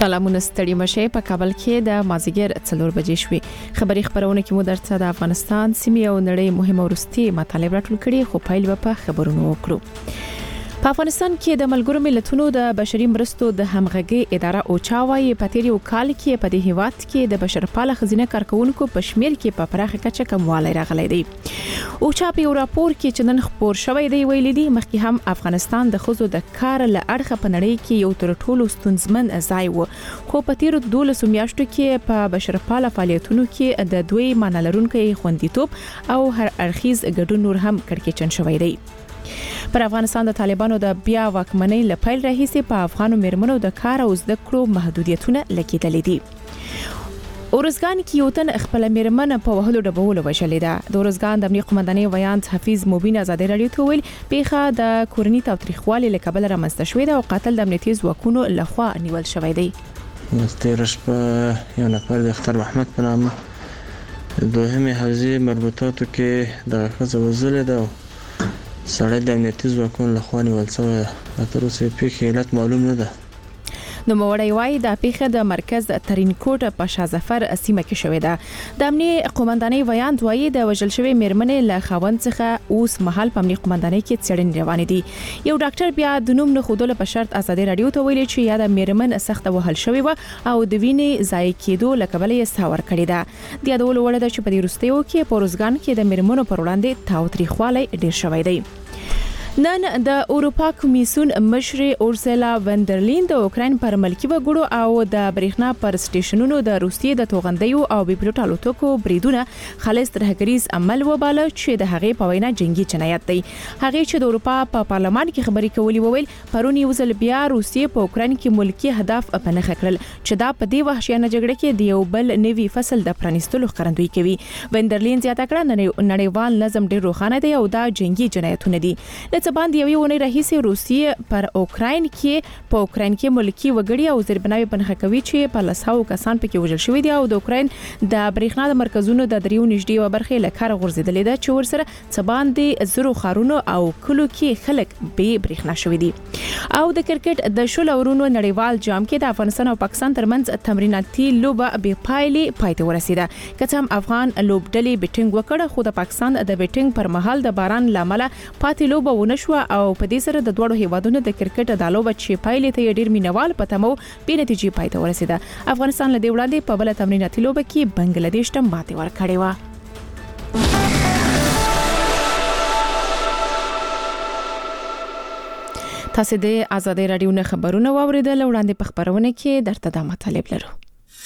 سلامونه ستړي مشه په کابل کې د مازیګر 4 بجې شوې خبري خبرونه کې مو درته د افغانستان سیمې او نړۍ مهمه ورستي مطالب راټول کړي خو پایل په خبرونو وکړو. په افغانستان کې د ملګرو ملتونو د بشري مرستو د همغږي اداره اوچا وايي په تیر یو کال کې په دې هیواد کې د بشرپاله خزینه کارکونکو په شمیر کې په پراخه کچه کموالی راغلی دی. اوچا په یو راپور کې چې نن خبر شوی دی ویلي دی مخکې هم افغانستان د خزو د کار له اړخه په نړۍ کې یو تر ټولو ستونزمن ځای و خو په تیر 12 میاشتو کې په بشرپاله فعالیتونو کې د دوی معنی خوندیتوب او هر اړخیز ګډون نور هم کړکېچن شوی دی. پر افغانستان د طالبانو د بیا واکمنۍ لپاره راهیسي په افغانو مېرمنو د کار او زده کړو محدودیتونه لګیدلې دي. اورزګان کې یو تن خپل مېرمن په وهلو ډبولو وشلې ده. د اورزګان د امنیت قومندانۍ ویاند حفیظ مبین ازادي رادیو ته ویل پیخه د کورنۍ تاوتریخوالي لکبل رامنځته شوې ده او قاتل د امنیتي ځواکونو لخوا نیول شوی دی. مسترش په یو نفر د اختر محمد په نامه دوهمه حوزې مربوطاتو کې د خزه وزله ده سړی د امنیتي ځواکونو لخوا نیول شوی ده. تر اوسه پیښې علت معلوم نه ده. نو موړی وای د پیښه د مرکز ترینکوټ په شازفر سیمه کې شوې ده. د امنیت قومندانۍ ویاند وایي د وژل شوی مېرمنې له خاوند څخه اوس مهال په امنیت قومندانۍ کې څېړنې روانې دي. یو ډاکټر بیا د نوم نه خودله په شرط ازادي رادیو ته ویلي چې یا د مېرمن سخت وهل شوی و او د وینې ضایع کېدو لکبل یې ساور کړی ده. د یادول وړ ده چې په دې وروستیو کې په روزګان کې د مېرمنو پر وړاندې تاوتریخوالی ډیر شوی دی. نن د اروپا کمیسیون مشر اورسلا وندرلین د اوکراین پر ملکی وګړو او د بریښنا پر سټیشنونو د روسیې د توغندیو او بیپلوټ الوتکو بریدونه خالص ترهګریز عمل وباله چې د هغې په وینا جنگي جنایت دی. هغه چې د اروپا په پارلمان کې خبرې کولې وویل پرون یو ځل بیا روسیې په اوکراین کې ملکی هدف په نښه کړل چې دا په دې وحشیانه جګړه کې د یو بل نوي فصل د پرانیستلو ښکارندویي کوي. وندرلین زیاته کړه نړیوال نظم ډیر روښانه دی او دا جنگي جنایتونه دي. باندې یو ونې راهیسي روسیې پر اوکراین کې ملکی وګړي او زیربناوي پنهه کوي چې په لساو کسان پکې وژل شوی دي او د اوکراین د بریښنا د مرکزونو د دریو نږدې و برخې لکه غورځیدلې ده چې ورسره څبان دي زرو خارونو او کلو کې خلک به بریښنا شوی دي. او د کرکټ د شل اورونو نړیوال جام کې د افغانستان او پاکستان ترمنځ تمریناتي لوبه به پایته ورسیده. کله هم افغان لوبډلې بیټینګ وکړه خو د پاکستان د بیټینګ پر مهال د باران لامل پاتې لوبه ونه شو او په دې سره د دوړو هیوادونو د کرکټ د لوبه چې پایلې ته ډیر مینوال پته مو په نتیجې پایته ورسیده. افغانستان له دې وړاندې په بل تمریناتي لوبه کې بنگلاديش ته ماتې ورکړې و. تاسو د آزادۍ رادیو نه خبرونه واوریدل وړاندې په خبرونه کې درته د مطالب لرو.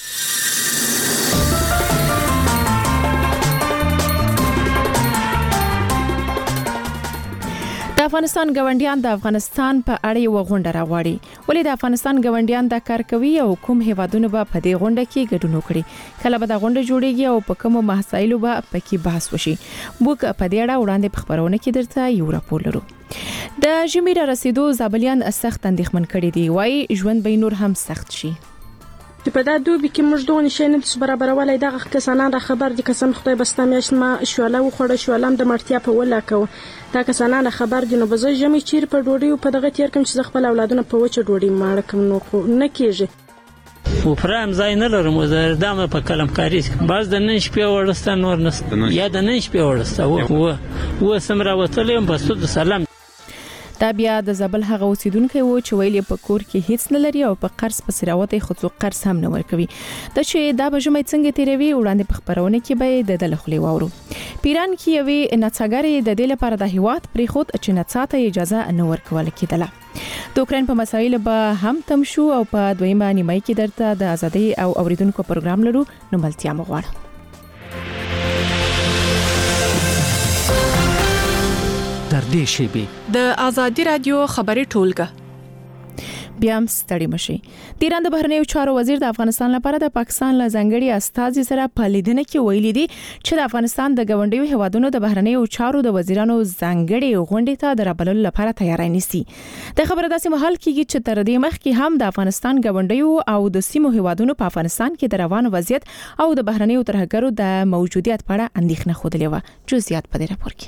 د افغانستان ګوندیان د افغانستان په اړه یو غونډه راوړي. ولې د افغانستان ګوندیان دا کار کوي او کوم هیوادونه به په دې غونډه کې ګډون وکړي؟ کله به دا غونډه جوړیږي او په کومو مسایلو به پکې بحث وشي؟ موږ په دې اړه وړاندې په خبرونه کې درته یو راپور لرو. د ژمي را رسیدو زابلیان سخت اندېښمن کړي دي. وایي ژوند به نور هم سخت شي. چې په دا دوبي کې موږ دوه نشي نه برابرولای دغه کسانان را خبر دي قسم خدای بستا میاشت ما شواله وخوړه شوالم د مرتیا په ولاکو دا کسانان خبر دي نو بزه ژمي چیر په ډوډۍ په دغه تیر کوم چې خپل اولادونه په وچه ډوډۍ ماړه کوم نو خو نه کیږي. و پرام ځای نه لرم زه دمه په کلمکاري باز د نن شپې ورسته نور نست یا د نن شپې ورسته و سمرا وتلم په سود سلام. دا بیا د زابل هغه اوسیدونکو و چې ویلي په کور کې هیڅ نه لري او په قرض په سراوت خود څو قرض هم نه ورکوي. د چې دا به ژمې څنګه تیروي وړاندې په خبرونه کې به د دلخلي وورو. پیران کې یوې نڅاګرې د دې لپاره د هیواد پرې خود چې نڅاته اجازه نه ورکول کېدله. د اوکراین په مسایلو به هم تم شو او په دویمه نیمه کې درته د ازادي او اوریدونکو پروګرام لرو نو ملتیا مغواړم. در دې شیبې د آزادي رادیو خبري ټولګه بیا هم ستړي مشي. د ایران د بهرنیو چارو وزیر د افغانستان لپاره د پاکستان له ځانګړي استازي سره په لیدنه کې ویلي دي چې د افغانستان د ګوندیو هیوادونو د بهرنیو چارو د وزیرانو ځانګړي غونډې ته د رابللو لپاره تیاری نیسي. د خبره داسې مهال کېږي چې تر دې مخکې هم د افغانستان ګوندیو او د سیمو هیوادونو په افغانستان کې د روان وضعیت او د بهرنیو ترهګرو د موجودیت په اړه اندېښنه خوده و. جزئیات په دې راپور کې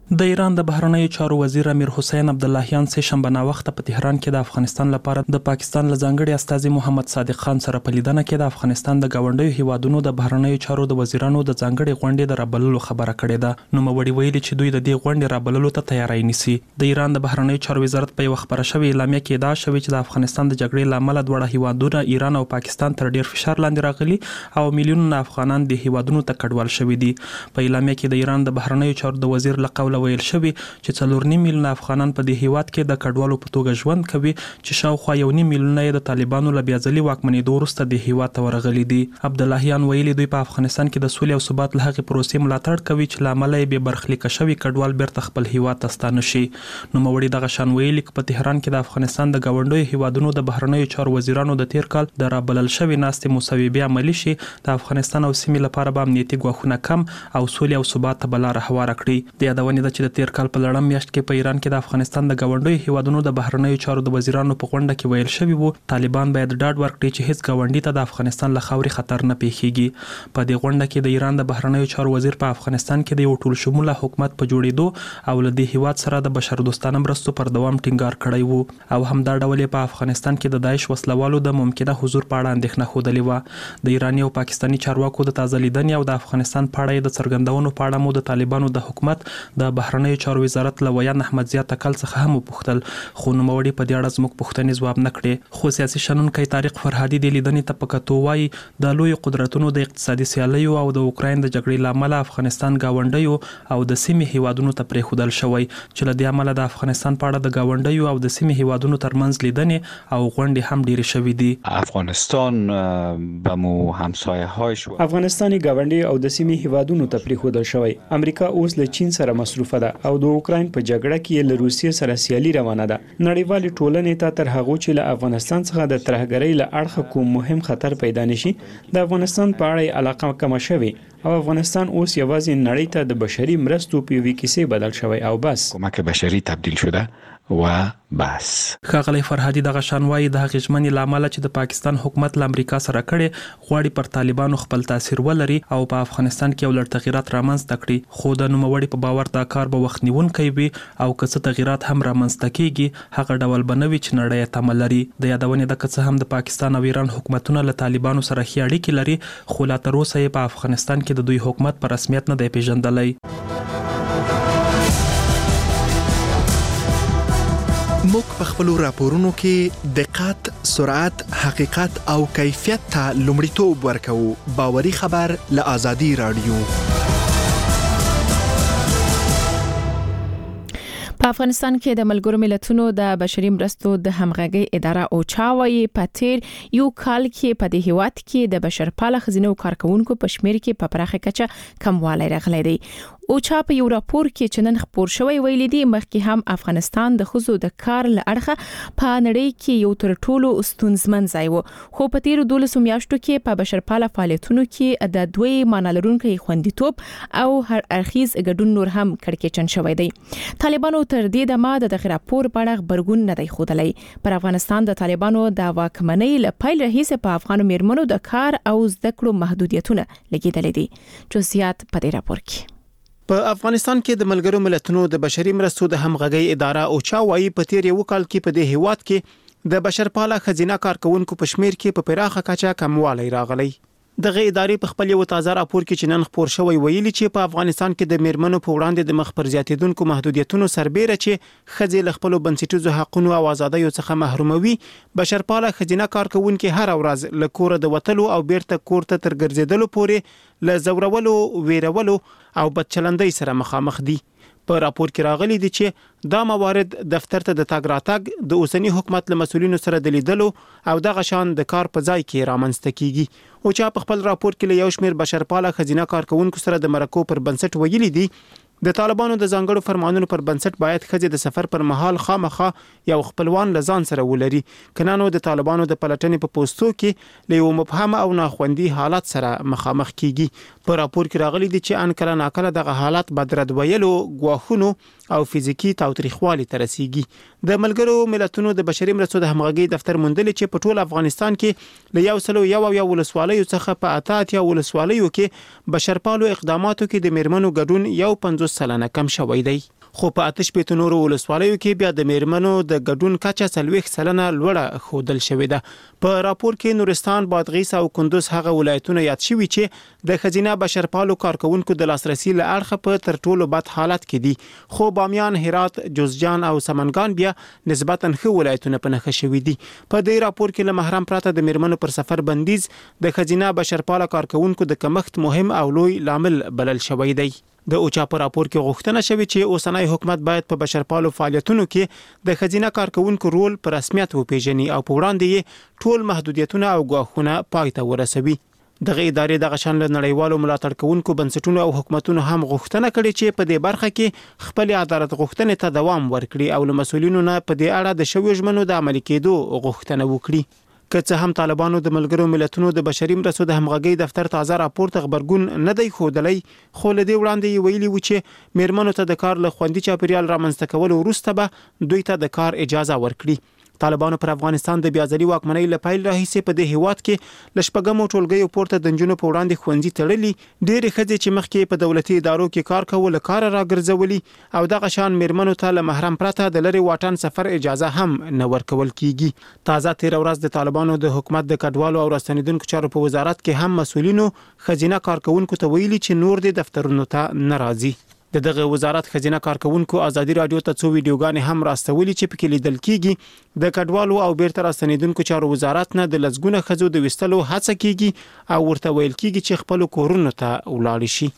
د ایران د بهرنیو چارو وزیر امیر حسین عبداللهیان سه شنبه نا وخت په تهران کې د افغانستان لپاره د پاکستان له ځانګړي استازي محمد صادق خان سره په لیدنه کې د افغانستان د گاونډیو هیوادونو د بهرنیو چارو د وزیرانو د ځانګړي غونډې د رابللو خبره کړې ده. نوموړي ویلي چې دوی د دې غونډې رابللو ته تیاری نیسي. د ایران د بهرنیو چارو وزارت په یو خبره شوی اعلامیه کې ادعا شوې چې د افغانستان د جګړې لامل دواړه هیوادونه ایران او پاکستان تر ډیر فشار لاندې راغلي او میلیونونه افغانان د هیوادونو ته کډوال شوي دي. په اعلامیه کې د ایران د بهرنیو چارو د وزیر له قوله ویل شوی چې 4.5 میلیونه افغانان په دې هیواد کې د کډوالو په توګه ژوند کوي چې شاوخوا 1.5 میلیونه د طالبانو له بیاځلي واکمنېدو وروسته د هیواد ته ورغلي دي. عبداللهیان ویلي دوی په افغانستان کې د سولې او ثبات له هغې پروسې ملاتړ کوي چې له امله یې بې برخلیکه شوي کډوال بیرته خپل هیواد ته ستانه شي. نوموړي دغه شان ویلي چې په تهران کې د افغانستان د ګاونډیو هیوادونو د بهرنیو چارو وزیرانو د تیر کال د رابلل شوي ناستې مصوبې عملي شي د افغانستان او سیمې لپاره به امنیتي ګواښونه کم او سولې او ثبات ته بلاره هواره کړي. د یادونې ده چې د تیر کال په لړم میاشت کې په ایران کې د افغانستان د ګاونډیو هیوادونو د بهرنیو چارو د وزیرانو په غونډه کې ویل شوی وو طالبان باید ډاډ ورکړي چې هیڅ ګاونډي ته د افغانستان له خاورې خطر نه پیښیږي. په دې غونډه کې د ایران د بهرنیو چارو وزیر په افغانستان کې د یو ټول شموله حکومت په جوړېدو او له دې هیواد سره د بشردوستانه مرستو پر دوام ټینګار کړی وو او همدا ډول په افغانستان کې د داعش وسلوالو د ممکنه حضور په اړه اندېښنه ښودلې وه. د ایراني او پاکستاني چارواکو د تازه لیدنې او د افغانستان په اړه د څرګندونو په اړه مو د طالبانو د حکومت د بهرنیو چارو وزارت له ویان احمد ضیا تکل څخه هم وپوښتل خو نوموړي په دې اړه زموږ پوښتنې ځواب نه کړې. خو سیاسي شنونکی طارق فرهادي د لیدنې ته په کتو وایي د لوی قدرتونو د اقتصادي سیالیو او د اوکراین د جګړې له امله افغانستان ګاونډیو او د سیمې هیوادونو ته پرېښودل شوی چې له دې امله د افغانستان په اړه د ګاونډیو او د سیمې هیوادونو ترمنځ لیدنې او غونډې هم ډېرې شوې دي. افغانستان به مو همسایه‌های شو افغانستاني ګاونډي او د سیمې هیوادونو ته پرېښودل شوی. امریکا اوس له چین سره مصروفه ده او د اوکراین په جګړه کې له روسیې سره سیالي روانه ده. نړیوال ټولنې ته تر هغه چې له افغانستان څخه د ترهګرۍ له اړخه کوم مهم خطر پیدا نشي د افغانستان په اړه علاقه کم شوي او افغانستان اوس یوازې نړۍ ته د بشري مرستو په وی کیسې بدل شوی او بس کمک بشری تبدیل شده و بس. ښاغلی فرهادي دغه شان وایي د هغې ژمنې له امله چې د پاکستان حکومت له امریکا سره کړې غواړي پر طالبانو خپل تاثیر ولري او په افغانستان کې یو لړ تغیرات رامنځته کړي. خو د نوموړي په باور دا کار به وخت نیونکی وي او که څه تغیرات هم رامنځته کیږي هغه ډول به نه وي چې نړۍ یې تمه لري. د یادونې ده که څه هم د پاکستان او ایران حکومتونه له طالبانو سره ښې اړیکې لري خو لا تر اوسه یې په افغانستان کې د دوی حکومت په رسمیت نه دی پیژندلی. موږ په خپلو راپورونو کې دقت، سرعت، حقیقت او کیفیت ته لومړیتوب ورکوو. باوري خبر له آزادي رادیو. په افغانستان کې د ملګرو ملتونو د بشري مرستو د همغږي اداره اوچا وايي په تیر یو کال کې په دې هیواد کې د بشرپاله خزینو کارکونکو په شمیر کې په پراخه کچه کموالی راغلی دی. اوچا په یو راپور کې چې نن خپور شوی ویلي دی مخکې هم افغانستان د ښځو د کار له اړخه په نړۍ کې یو تر ټولو ستونزمن ځای و خو په تیرو 12 میاشتو کې په بشرپاله فعالیتونو کې د دوی معنی لرونکي خوندیتوب او هر اړخیز ګډون نور هم کړکېچن شوی دی. طالبانو تر دې دمه د دغه راپور په اړه خبرګون نه دی ښودلی. پر افغانستان د طالبانو د واکمنۍ له پیل راهیسې په افغانو میرمنو د کار او زده کړو محدودیتونه لګیدلې دي. جزئیات په دې راپور کې. په افغانستان کې د ملګرو ملتونو د بشري مرستو د همغږي اداره اوچا وايي په تیر یو کال کې په دې هیواد کې د بشرپاله خزینه کارکونکو په شمیر کې په پراخه کچه کموالی راغلی. دغه ادارې په خپل یو تازه راپور کې چې نن خپور شوی ویلي چې په افغانستان کې د میرمنو په وړاندې د مخ پر زیاتیدونکو محدودیتونو سربېره چې ښځې له خپلو بنسټیزو حقونو او آزادیو څخه محروموي بشرپاله خزینه کارکونکو هر ورځ له کوره د وتلو او بیرته کور ته تر ګرځېدلو پورې له زورولو، ویرولو او بدچلندۍ سره مخامخ دي. په راپور کې راغلي دي چې دا موارد دفتر ته د تګ راتګ د اوسنی حکومت له مسولینو سره د لیدلو او دغه شان د کار په ځای کې رامنځته کیږي. او چې په خپل راپور کې له یو شمېر بشرپاله خزینه کارکونکو سره د مرکو پر بنسټ ویلي دي د طالبانو د ځانګړو فرمانونو پر بنسټ باید ښځې د سفر پر مهال خامخا یو خپلوان لزان سره ولري کنه نو د طالبانو د پلټنې په پوسټو کې له یو مبهم او ناخوندي حالت سره مخامخ کیږي. په راپور کې راغلي دي چې ان کله ناکله دغه حالت بدرد ویلو، غواخونو او فزیکی تاوتریخوالي ته رسیږي. د ملګرو ملتونو د بشري مرستو د همغږي دفتر موندل چې په ټول افغانستان کې له 101 ولسوالیو څخه په 88 ولسوالیو کې بشرپالو اقداماتو کې د میرمنو ګډون 1 50% کم شوی دی. خو په 8 نورو ولسوالیو کې بیا د میرمنو د ګډون کچه 40% لوړه ښودل شوې ده. په راپور کې نورستان، بادغیس او کندوز هغه ولایتونه یاد شوي چې د ښځینه بشرپالو کارکونکو د لاسرسي له اړخه په تر ټولو بد حالت کې دي. خو بامیان، هرات، جوزجان او سمنګان بیا نسبتاً ښه ولایتونه په نښه شوي دي. په دې راپور کې له محرم پرته د میرمنو پر سفر بندیز د ښځینه بشرپاله کارکونکو د کمښت مهم او لوی لامل بلل شوی دی. د اوچا په راپور کې غوښتنه شوې چې اوسنۍ حکومت باید په بشرپالو فعالیتونو کې د ښځینه کارکونکو رول په رسمیت وپیژني او په وړاندې یې ټول محدودیتونه او ګواښونه پای ته ورسوي. دغه ادارې دغه شان له نړیوالو ملاتړ کوونکو بنسټونو او حکومتونو هم غوښتنه کړې چې په دې برخه کې خپل عدالت غوښتنې ته دوام ورکړي او له مسؤلینو نه په دې اړه د شویو ژمنو د عملي کېدو غوښتنه وکړي. که څه هم طالبانو د ملګرو ملتونو د بشري مرستو د همغږۍ دفتر تازه راپور ته خبرګون نه دی ښودلی، خو له دې وړاندې ویلي و چې میرمنو ته د کار له خوندي چاپیریال رامنځته کولو وروسته به دوی ته د کار اجازه ورکړي. طالبانو پر افغانستان د بیازلي واکمنۍ له پیل راهیسې په دې هیواد کې له شپږمو ټولګیو پورته د نجونو په وړاندې ښوونځي تړلي، ډېرې ښځې چې مخکې په دولتي ادارو کې کار کول له کاره راګرځولي او دغه شان میرمنو ته له محرم پرته د لرې واټن سفر اجازه هم نه ورکول کیږي. تازه تیر ورځ د طالبانو د حکومت د کډوالو او راستنیدونکو چارو په وزارت کې هم مسؤلینو ښځینه کارکونکو ته ویلي چې نور د دفترونو ته نه راځي. دغه وزارت ښځینه کارکونکو ازادي رادیو ته څو ویډیوګانې هم راستولي چې پکې لیدل کیږي د کډوالو او بیرته راستنیدونکو چارو وزارت نه د لزګونه ښځو د وستلو هڅه کیږي او ورته ویل کیږي چې خپل کورونو ته ولاړ شي.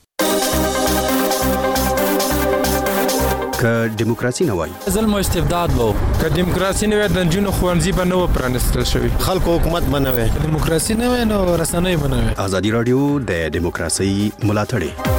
که دیموکراسي نه وای ظلم او استبداد وو، که دیموکراسي نه وای د نجونو ښوونځي به نه و پرانیستل شوی، خلکو حکومت به نه وای، دیموکراسي نه وای نو رسنۍ به نه وای. ازادي رادیو د دیموکراسي ملاتړ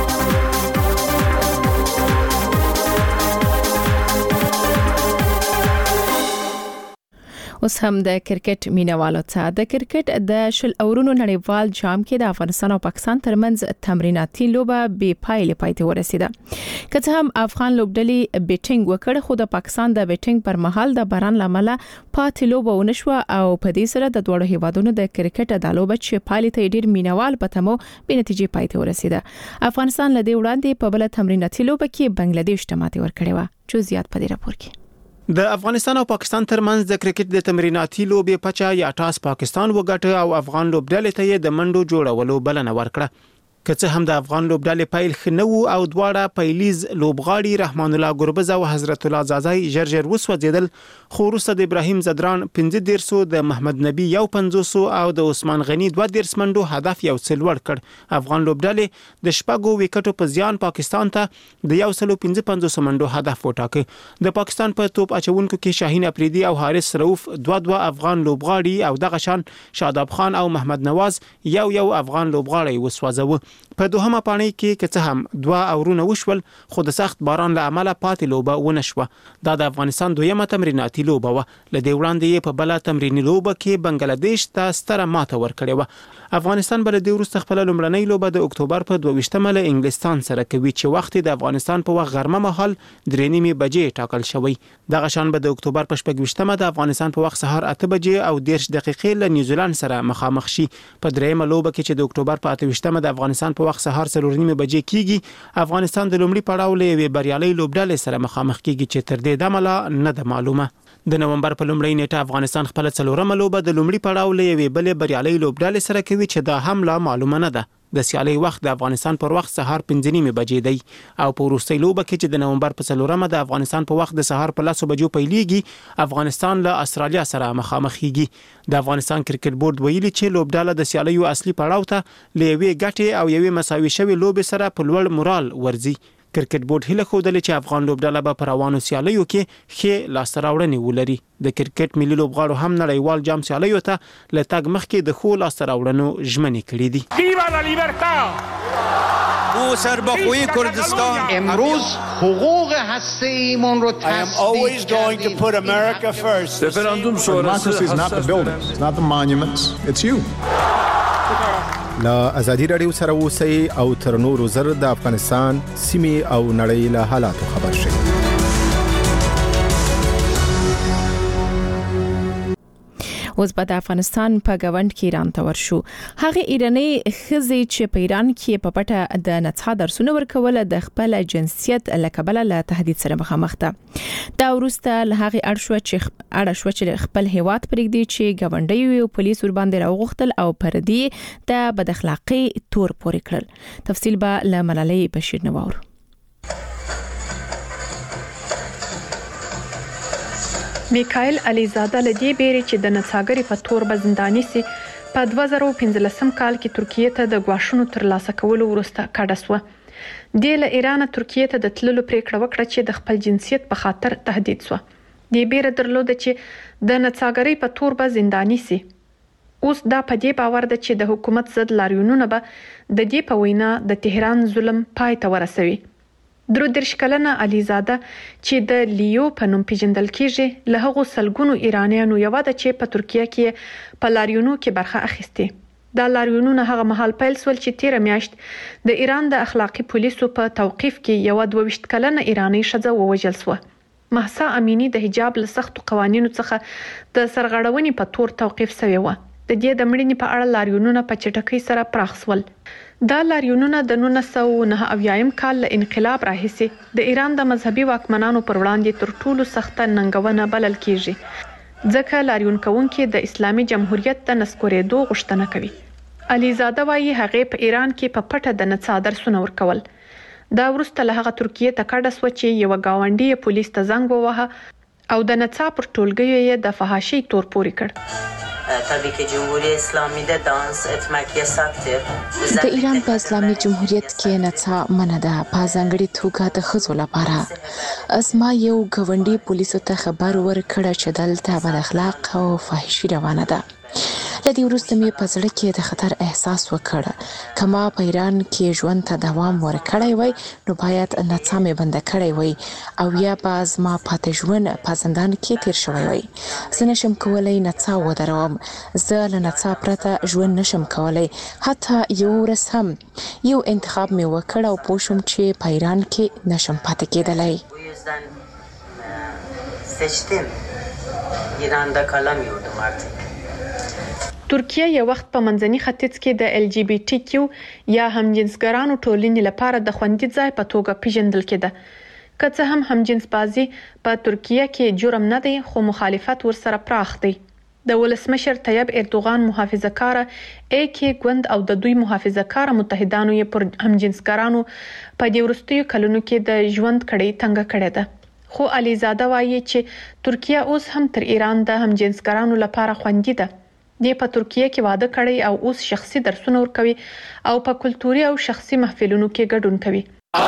اوس هم د کرکټ مینوالو ته د کرکټ د شل اورونو نړیوال جام کې د افغانستان او پاکستان ترمنځ تمریناتي لوبه بې پایلې پاتې ورسیده. که څه هم افغان لوبډلې بیټینګ وکړ، خو د پاکستان د بیټینګ پر مهال د باران لامل پاتې لوبه ونشوه او په دې سره د دوه هیوادونو د کرکټ د لوبه چې پایلې ته ډیر مینوال پته مو به نتیجې پاتې ورسیده. افغانستان لدې وړاندې په بل تمریناتي لوبه کې بنگلاديش ته ماتې ورکړې و. جزئیات په دې راپور کې. د افغانستان او پاکستان ترمنځ د کرکټ د تمریناتي لوبې پچا یا ټاس پاکستان وګټه او افغان لوبډلې ته یې د منډو جوړولو بلنه ورکړه. که څه هم د افغان لوبډلې پیل خنو او دواړه پیلیز لوبغاړي رحمان الله ګربز او حضرت الله زازای ژر وسوځیدل، خو وروسته د ابراهیم زدران 15 د محمد نبی 50 او د عثمان غنی 2 منډو هدف یو څل ور کړ. افغان لوبډلې د شپږو وکټو په زیان پاکستان ته د 155 منډو هدف وټاکه. د پاکستان په توپ اچونکو کې شاهین افریدي او حارث رؤوف 2 افغان لوبغاړي او دغه شان شاداب خان او محمد نواز یو افغان لوبغاړي وسوځوه. په دوهمه پاڼۍ کې که څه هم 2 اورونه وشول، خو د سخت باران له امله پاتې لوبه ونه شوه. دا د افغانستان دویمه تمریناتي لوبه وه. لدې وړاندې په بل تمرینی لوبه کې بنگلاديش ته ستره ماته ورکړې و. افغانستان بل د وروسته خپل لومړنۍ لوبه د اکتوبر په 22 له انګلستان سره کوي چې وخت د افغانستان په وخت غرمه مهال 3:30 بجې ټاکل شوی. دغه شان به د اکتوبر په 28 د افغانستان په وخت سهار 8 بجې او 10 دقیقې له نیوزیلند سره مخامخ شي. په دریمه لوبه کې چې د اکتوبر په 28 د افغانستان په وخت سهار 4:30 بجې کیږي، افغانستان د لومړي پړاو له یوې بریالۍ لوبډلې سره مخامخ کیږي چې تر دې دمه نه ده معلومه. د نومبر په لومړۍ نیټه افغانستان خپل څلورمه لوبه د لومړي پړاو له یوې بلې بریالۍ لوبډلې سره کوي چې دا هم لا معلومه نه ده. د سیالي وخت د افغانستان پر وخت سهار 5:30 بجې دی او په وروستۍ لوبه کې چې د نومبر په 4مه د افغانستان په وخت د سهار په 10 بجو پیلېږي، افغانستان له استرالیا سره مخامخ کیږي. د افغانستان کرکټ بورډ ویلي چې لوبډاله د سیالیو اصلي پړاو ته لوي ګټي او یوې مساوي شوی لوبې سره په لوړ مورال ورځي. کرکټ بورډ هیله خوده چې افغان لوبډاله به پر روانو سیالیو کې ښه لاسته راوړنې ولري. د کرکټ ملي لوبغاړو هم نړیوال جام سیالیو ته له تګ مخکې د ښو لاسته راوړنو ژمنې کړې دي. ویوا لا لیبرتا! او سربخوی کردستان امروز حقوق هسته‌ایمون رو I am always going to put America first. Referendum sonrası is not the buildings, it's not the monuments, it's you. لا ازادي رادیو سره اوسئ او تر نورو زر د افغانستان سیمې او نړۍ له حالاتو خبر شئ. اوس په افغانستان په غونډ کې ایران ته ورشو. هغه ایرانی خزي چې په ایران کې په پټه د نڅا درسونه ورکول د خپل جنسیت لکبل له تهدید سره مخامخ ده. دا ورسته له هغه اړشو چې خپل هیواد پرېږدي چې غونډي او پولیس ور باندې راوغختل او پردي د بد اخلاقی تور پورې کړل. تفصیل به له ملالۍ بشیر نواور. میکائیل علیزاده لدی بیری چې د نڅاګری په تور بزندانی سي په 2015 کال کې ترکیه ته د غواښونو تر لاسه کولو وروسته کډه سو. د ایران ترکیه ته د تللو پریکړه وکړه چې د خپل جنسیت په خاطر تهدید سو. د بیره درلود چې د نڅاګری په تور بزندانی سي. اوس دا په دې باور ده چې د حکومت ضد لاریونونه به د دې په وینا د تهران ظلم پای ته ورسوي. درودرش کلنه علیزاده چې د لیو په نوم پیژندل کیږي له هغو سلګونو ایرانیانو یو ده چې په ترکیه کې په لاریونو کې برخه اخیسته. دا لاریونونه هغه مهال پیل سول چې 13 میاشت د ایران د اخلاقی پولیسو په توقیف کې یو 22 کلنه ایرانی ښځه ووژل شو. مهسا امینی د حجاب له سختو قوانینو څخه د سرغړونې په تور توقیف شوی و. د دې د مړینې په اړه لاریونونه په چټکۍ سره پراخ شول. دا لاریونونه د 1909 کال له انقلاب راهیسې د ایران د مذهبي واکمنانو پر وړاندې تر ټولو سخته ننګونه بلل کیږي ځکه لاریون کوونکي د اسلامي جمهوریت د نسکورېدو غوښتنه کوي. علیزاده وايي هغه په ایران کې په پټه د نڅا درسونه ورکول. دا وروسته له هغه ترکیه ته کډه سو چې یو گاونډي پولیس ته زنګ ووهه او د نڅا پر ټولګیو یې د فحاشۍ تور پورې کړ. طبیعی که جمهوری اسلامی ده دانس اتمکیه سخته. د ایران په اسلامي جمهوریت کې نڅا منع ده په ځانګړي توګه د ښځو لپاره. اسما یو ګاونډي پولیسو ته خبر ورکړ چې دلته بد اخلاق او فحشي روانه ده. لدی وروسته مې په زړه کې د خطر احساس وکړ. کما په ایران کې ژوند ته دوام ورکړی وای نو باید نڅا مې بند کړی وای او یا باز ما پاتې ژوند په زندان کې تیر شوی وای. زه نشم کولای نڅا ودروم. زه له نڅا پرته ژوند نشم کولای. حتی یو ورځ هم یو انتخاب مې وکړ او پوه شوم چې په ایران کې نشم پاتې کېدلی. ایران د کلام یوردم artık. ترکیه یو وخت په منځني ختیځ کې د ال جی بی ټی کیو یا همجنسګرانو ټولنې لپاره د خوندي ځای په توګه پیژندل کېده. که څه هم همجنس بازي په ترکیه کې جرم نه دی خو مخالفت ورسره پراخ دی. د ولسمشر طیب اردوغان محافظه‌کاره ایکی ګوند او د دوی محافظه‌کاره متحدانو یې پر همجنسګرانو په دې وروستیو کلونو کې د ژوند کړۍ تنګه کړې ده. خو علیزاده وايي چې ترکیه اوس هم تر ایران د همجنسګرانو لپاره خوندي ده. د په ترکیه کې واده کړی او اوس شخصي درسونه ورکوي او په کلتوري او شخصي محفلونو کې ګډون کوي.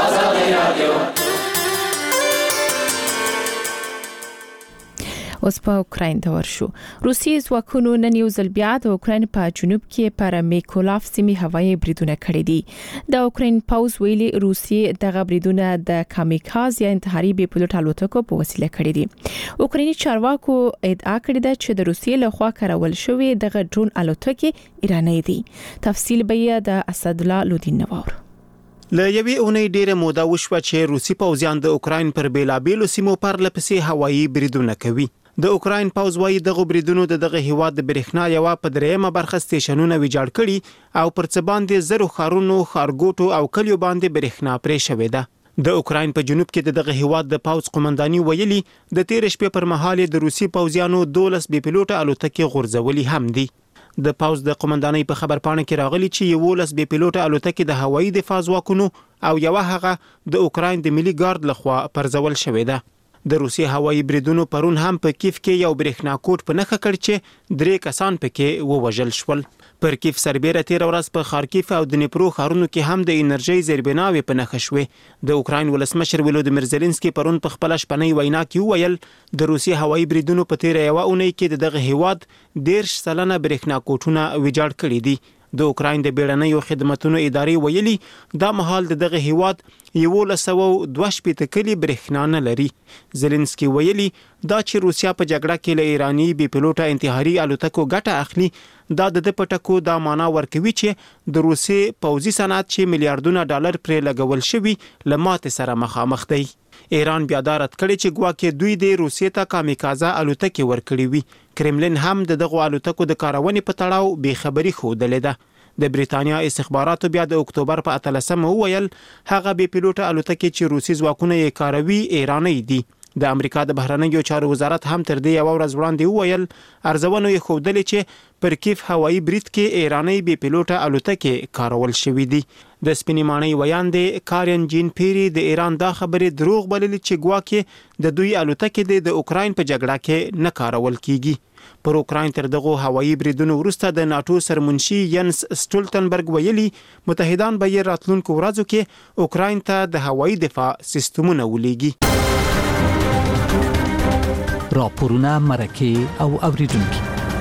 اوس په اوکراین ته ورشو. روسیې ځواکونو نن یو ځل بیا د اوکراین په جنوب کې پر میکولاف سیمې هوایي بریدونه کړي دي. د اوکراین پوز ویلي روسیې دغه بریدونه د کامیکاز یا انتحاري بې پلوټ الوتکو په وسیله کړي دي. اوکرایني چارواکو ادعا کړې ده چې د روسیې لخوا کارول شوی دغه ډرون الوتکې ایراني دي. تفصیل به یې د اسد الله لودین نواور. له یوې اونۍ ډیره موده وشوه چې روسي پوځیان د اوکراین پر بیلابېلو سیمو پرلپسې هوایي بریدونه کوي. د اوکراین پوځ وايي دغه بریدونو دغه هیواد د برېښنا یو په درېمه برخه سټیشنونه ویجاړ کړي او پر څه باندې زرو خارونو خارګوټو او کلیو باندې برېښنا پرې شوې ده. د اوکراین په جنوب کې دغه هیواد د پوځ قومنداني ویلي د 13 شپې پر مهال د روسي پوځیانو 12 بې پلوټه الوتکې غورځولي هم دي. د پوځ د قومندانۍ په خبرپاڼه کې راغلي چې 11 بې پلوټه الوتکې د هوایي دفاع ځواکونو او یو هغه د اوکراین د ملي ګارد لخوا پرځول شوې ده. د روسي هوایي بریدونو پرون هم په کیف کې یو برېښنا کوټ په نخښه کړ چې 3 کسان پکې ووژل شول. پر کیف سربېره 13 ورځ په خارکیف او د نیپرو ښارونو کې هم د انرژي زیربناوې په نخښه شوې. د اوکراین ولسمشر ولودیمیر زيلنسکي پرون په خپل شپنۍ وینا کې وویل د روسي هوایي بریدونو په تیر یو اونۍ کې دغه هیواد 10% برېښنا کوټونه ویجاړ کړي دي. د اوکراین د بیړنیو خدماتو ادارې ویلي دا مهال دغه هیواد 1122 کلی برېښنا نه لري. زيلنسکي ویلي دا چې روسیا په جګړه کې له ایرانی بې پلوټه انتحاري الوتکو ګټه اخلي دا د پټکو دا معنا ورکوي چې د روسي پوځي صنعت چې $1 ملیارډ پرې لګول شوی لمات سره مخامخ دی. ایران بیا دا رد کړی چې ګواکې دوی د روسیې ته کامیکازه الوتکې ورکړې وي. کرملین هم دغه الوتکو د کارونې په تړاو بې خبري ښودلې ده. د بریتانیا استخباراتو بیا د اکتوبر په 18 وویل هغه بې پیلوټه الوتکې چې روسي ځواکونه یې کاروي ایراني دي. د امریکا د بهرنیو چارو وزارت هم تر دې یو ورځ وړاندې وویل ارزونو یې ښودلې چې پر کیف هوایي برید کې ایراني بې پیلوټه الوتکې کارول شوې دي. د سپینې ماڼۍ ویاندې کارین جین پیری د ایران دا خبرې دروغ بللې چې ګواکې د دوی الوتکې د اوکراین په جګړه کې نه کارول کیږي. پر اوکراین تر دغه هوایي بریدونو وروسته د ناتو سرمنشي ینس سټولټنبرګ ویلي متحدان به یې راتلونکو ورځو کې اوکراین ته د هوایي دفاع سیستمونه ولېږي. راپورونه مرکه او اوریدونکو.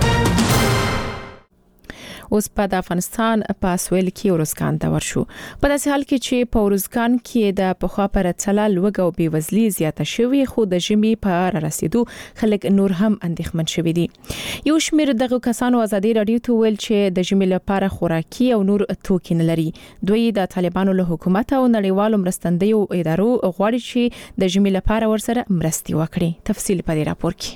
اوس په افغانستان په سویل کې ورزګان ته ورشو. په داسې حال کې چې په ورزګان کې د پخوا پر څلا لوګ او بیوزلي زیاته شوی خو د ژمي په رسیدو خلک نور هم اندېښمن شوي دي. یو شمېر دغه کسانو ازادي رادیو ته ویل چې د ژمي لپاره خوراکي او نور توکي نه لري. دوی د طالبانو له حکومت او نړیوالو مرستندویو ادارو غواړي چې د ژمي لپاره ورسره مرستي وکړي. تفصیل په دې راپور کې.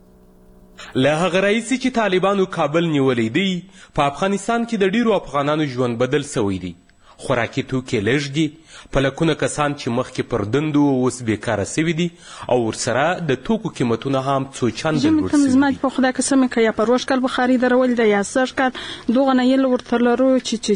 له هغه راځي چې طالبانو کابل نیولې دي په افغانستان کې د ډیرو افغانانو ژوند بدل شوی دی. خوراکي توکي لږ دي، په لکونه کسان چې مخکې پر دندو اوس بیکاره شوي دي او ورسره د توکو قیمتونه هم څو چنده لوړ شوي دي. زما په خدای قسم که یا پروش کال بخاري درول دی یا سر کال دوغه نه یل ورته لرو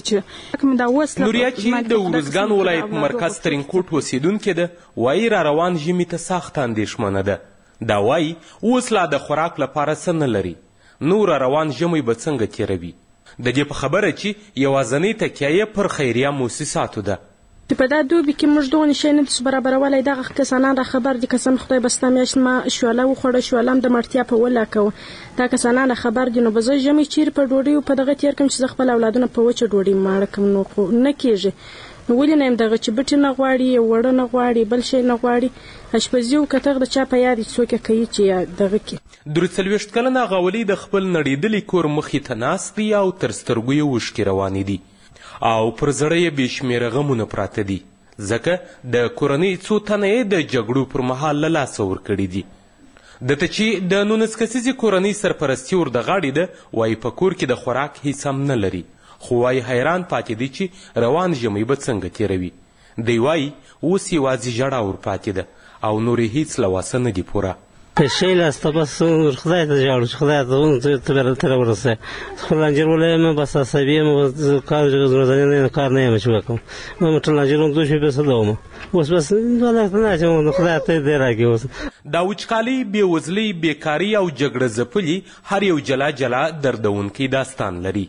چې کوم دا وسله نوریا چې د ورزګان ولایت مرکز ترینکوټ اوسیدونکې ده وایي را روان ژمي ته سخته اندېښمنه ده. دا وایي اوس لا د خوراک لپاره څه نه لري، نور روان ژمی به څنګه تیروي. د دې په خبره چې یوازنۍ تکیه یې پر خیریه موسساتو ده. چې په دا دوبي کې موږ دغه شی نه د برابرولای دغه کسانان را خبر دي. قسم خدای بستا میاشت ما شواله وخوړه، شوالم د مړتیا په ولاکو دا کسانان خبر دي. نو به زه ژمی چیر په ډوډۍ په دغه تیر کوم چې خپل اولادونه په وچه ډوډۍ ماړه کوم، نو خو نه کیږي. نو ولې نه دغه چې بټي نه غواړي وړه نه غواړي بل شي نه غواړي. اشپزي او کتغ د چا په یاد څوک کوي چې دغه کې 43 کلنه غولي د خپل نړیدلي کور مخې ته ناست دی او تر سترګو یې اوښکې روانې دي او پر زړه یې بې شمېره غمونه پراته دي، ځکه د کورنۍ څو تنه یې د جګړو پر مهال له لاسه ورکړي دي. دته چې د 19 کسیزې کورنۍ سرپرستي ور د غاړې ده، وایي په کور کې د خوراک هیڅ هم نه لري، خو وایي حیران پاتې دي چې روان ژمی به څنګه تیروي. دی وایي اوس یوازې ژړا ورپاتې ده او نورې هیڅ له واسه نه دي پوره. په شی لاسته بس خدای ته ژاړو چې خدای ته ورسه. خپل انجیر ولایم بس عصبي یم، کار ورځنی کار نه یم چې وکړم. ما ټول انجیرون دوه شي بس دوم اوس بس نه چې خدای ته دې راګي. اوس دا وچکالي، بېوزلي، بیکاري او جګړه ځپلي هر یو جلا جلا دردونکی داستان لري.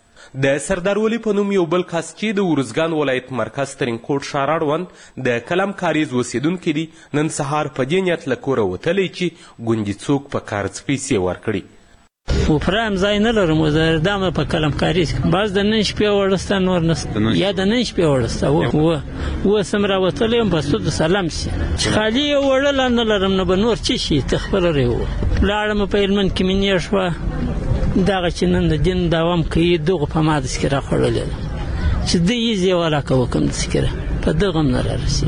د سردار ولی په نوم یو بل کس چې د ورزګان ولایت مرکز ترینکوټ ښار اړوند د کلم کاریز اوسیدونکی دی، نن سهار په دې نیت له کوره وتلی چې ګوندې څوک په کارڅ پیسې ورکړي. وفره هم ځای نه لرم، دا مې په کلم کاریز باز د نن شپې وړسته نور نسته، یا د نن شپې وړسته اوس هم راوتلی یم په سود سلام سي چې خالي یې وړله نه لرم نو به نور څه شي ته خپله لاړم په هلمند کې مې نیټ شوه دغه چې نن د دین دوام کوي دغه په ما داسې کې راخوړلې ده چې ده یې زیوالاکه وکړم داسې کې په دغه هم نه رارسي.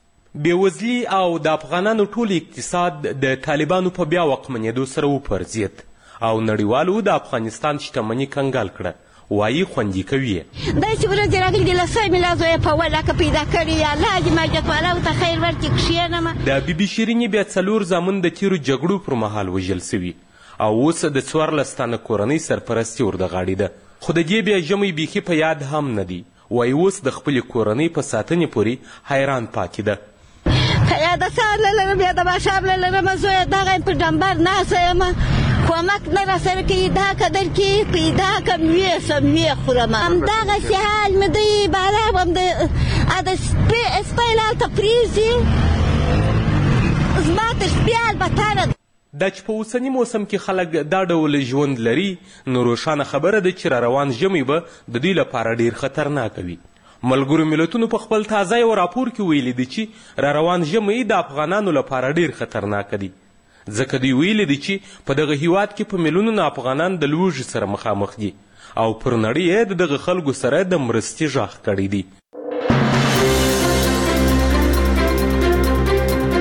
بېوزلي او د افغانانو ټول اقتصاد د طالبانو په بیا واکمنېدو سره وپرځېد او نړیوالو د افغانستان شتمني کنګال کړه، وایي خوندي کوي. داسې ورځې راغلي دي له سمې لا زویه په ولاکه پیدا کړي یا الله دې مجد والاو ته خیر ورکړي کښېنمه. د بي بي شیرینې بیا 4 زامن د تیرو جګړو پر مهال وژل سوي او اوس د 14 تنه کورنۍ سرپرستي ور د غاړې ده، خو د دې بیا ژمی بیخي په یاد هم نه دي. وایي اوس د خپلې کورنۍ په ساتنې پورې حیران پاتې ده. یا د سهار له لرم یا د ماښام له لرم زویه دغه یم په ډمبر ناسته یم کومک نه راسره کوي دا قدر کې پیدا کړم ویسم ویې خورم همدغسې حال مې دی بارا هم د سپی لالته پرېږدي زما تر سپي البتانه دا چې په اوسني موسم کې خلک دا ډول ژوند لري نو روښانه خبره ده چې را روان ژمی به د دوی لپاره ډیر خطرناک وي. ملګرو ملتونو په خپل تازه یو راپور کې ویلي دي چې را روان ژمی د افغانانو لپاره ډیر خطرناک دي، ځکه دوی ویلي دي چې په دغه هیواد کې په میلیونونه افغانان د لوږې سره مخامخ دي او پر نړۍ یې د دغه خلکو سره د مرستې غږ کړی دی.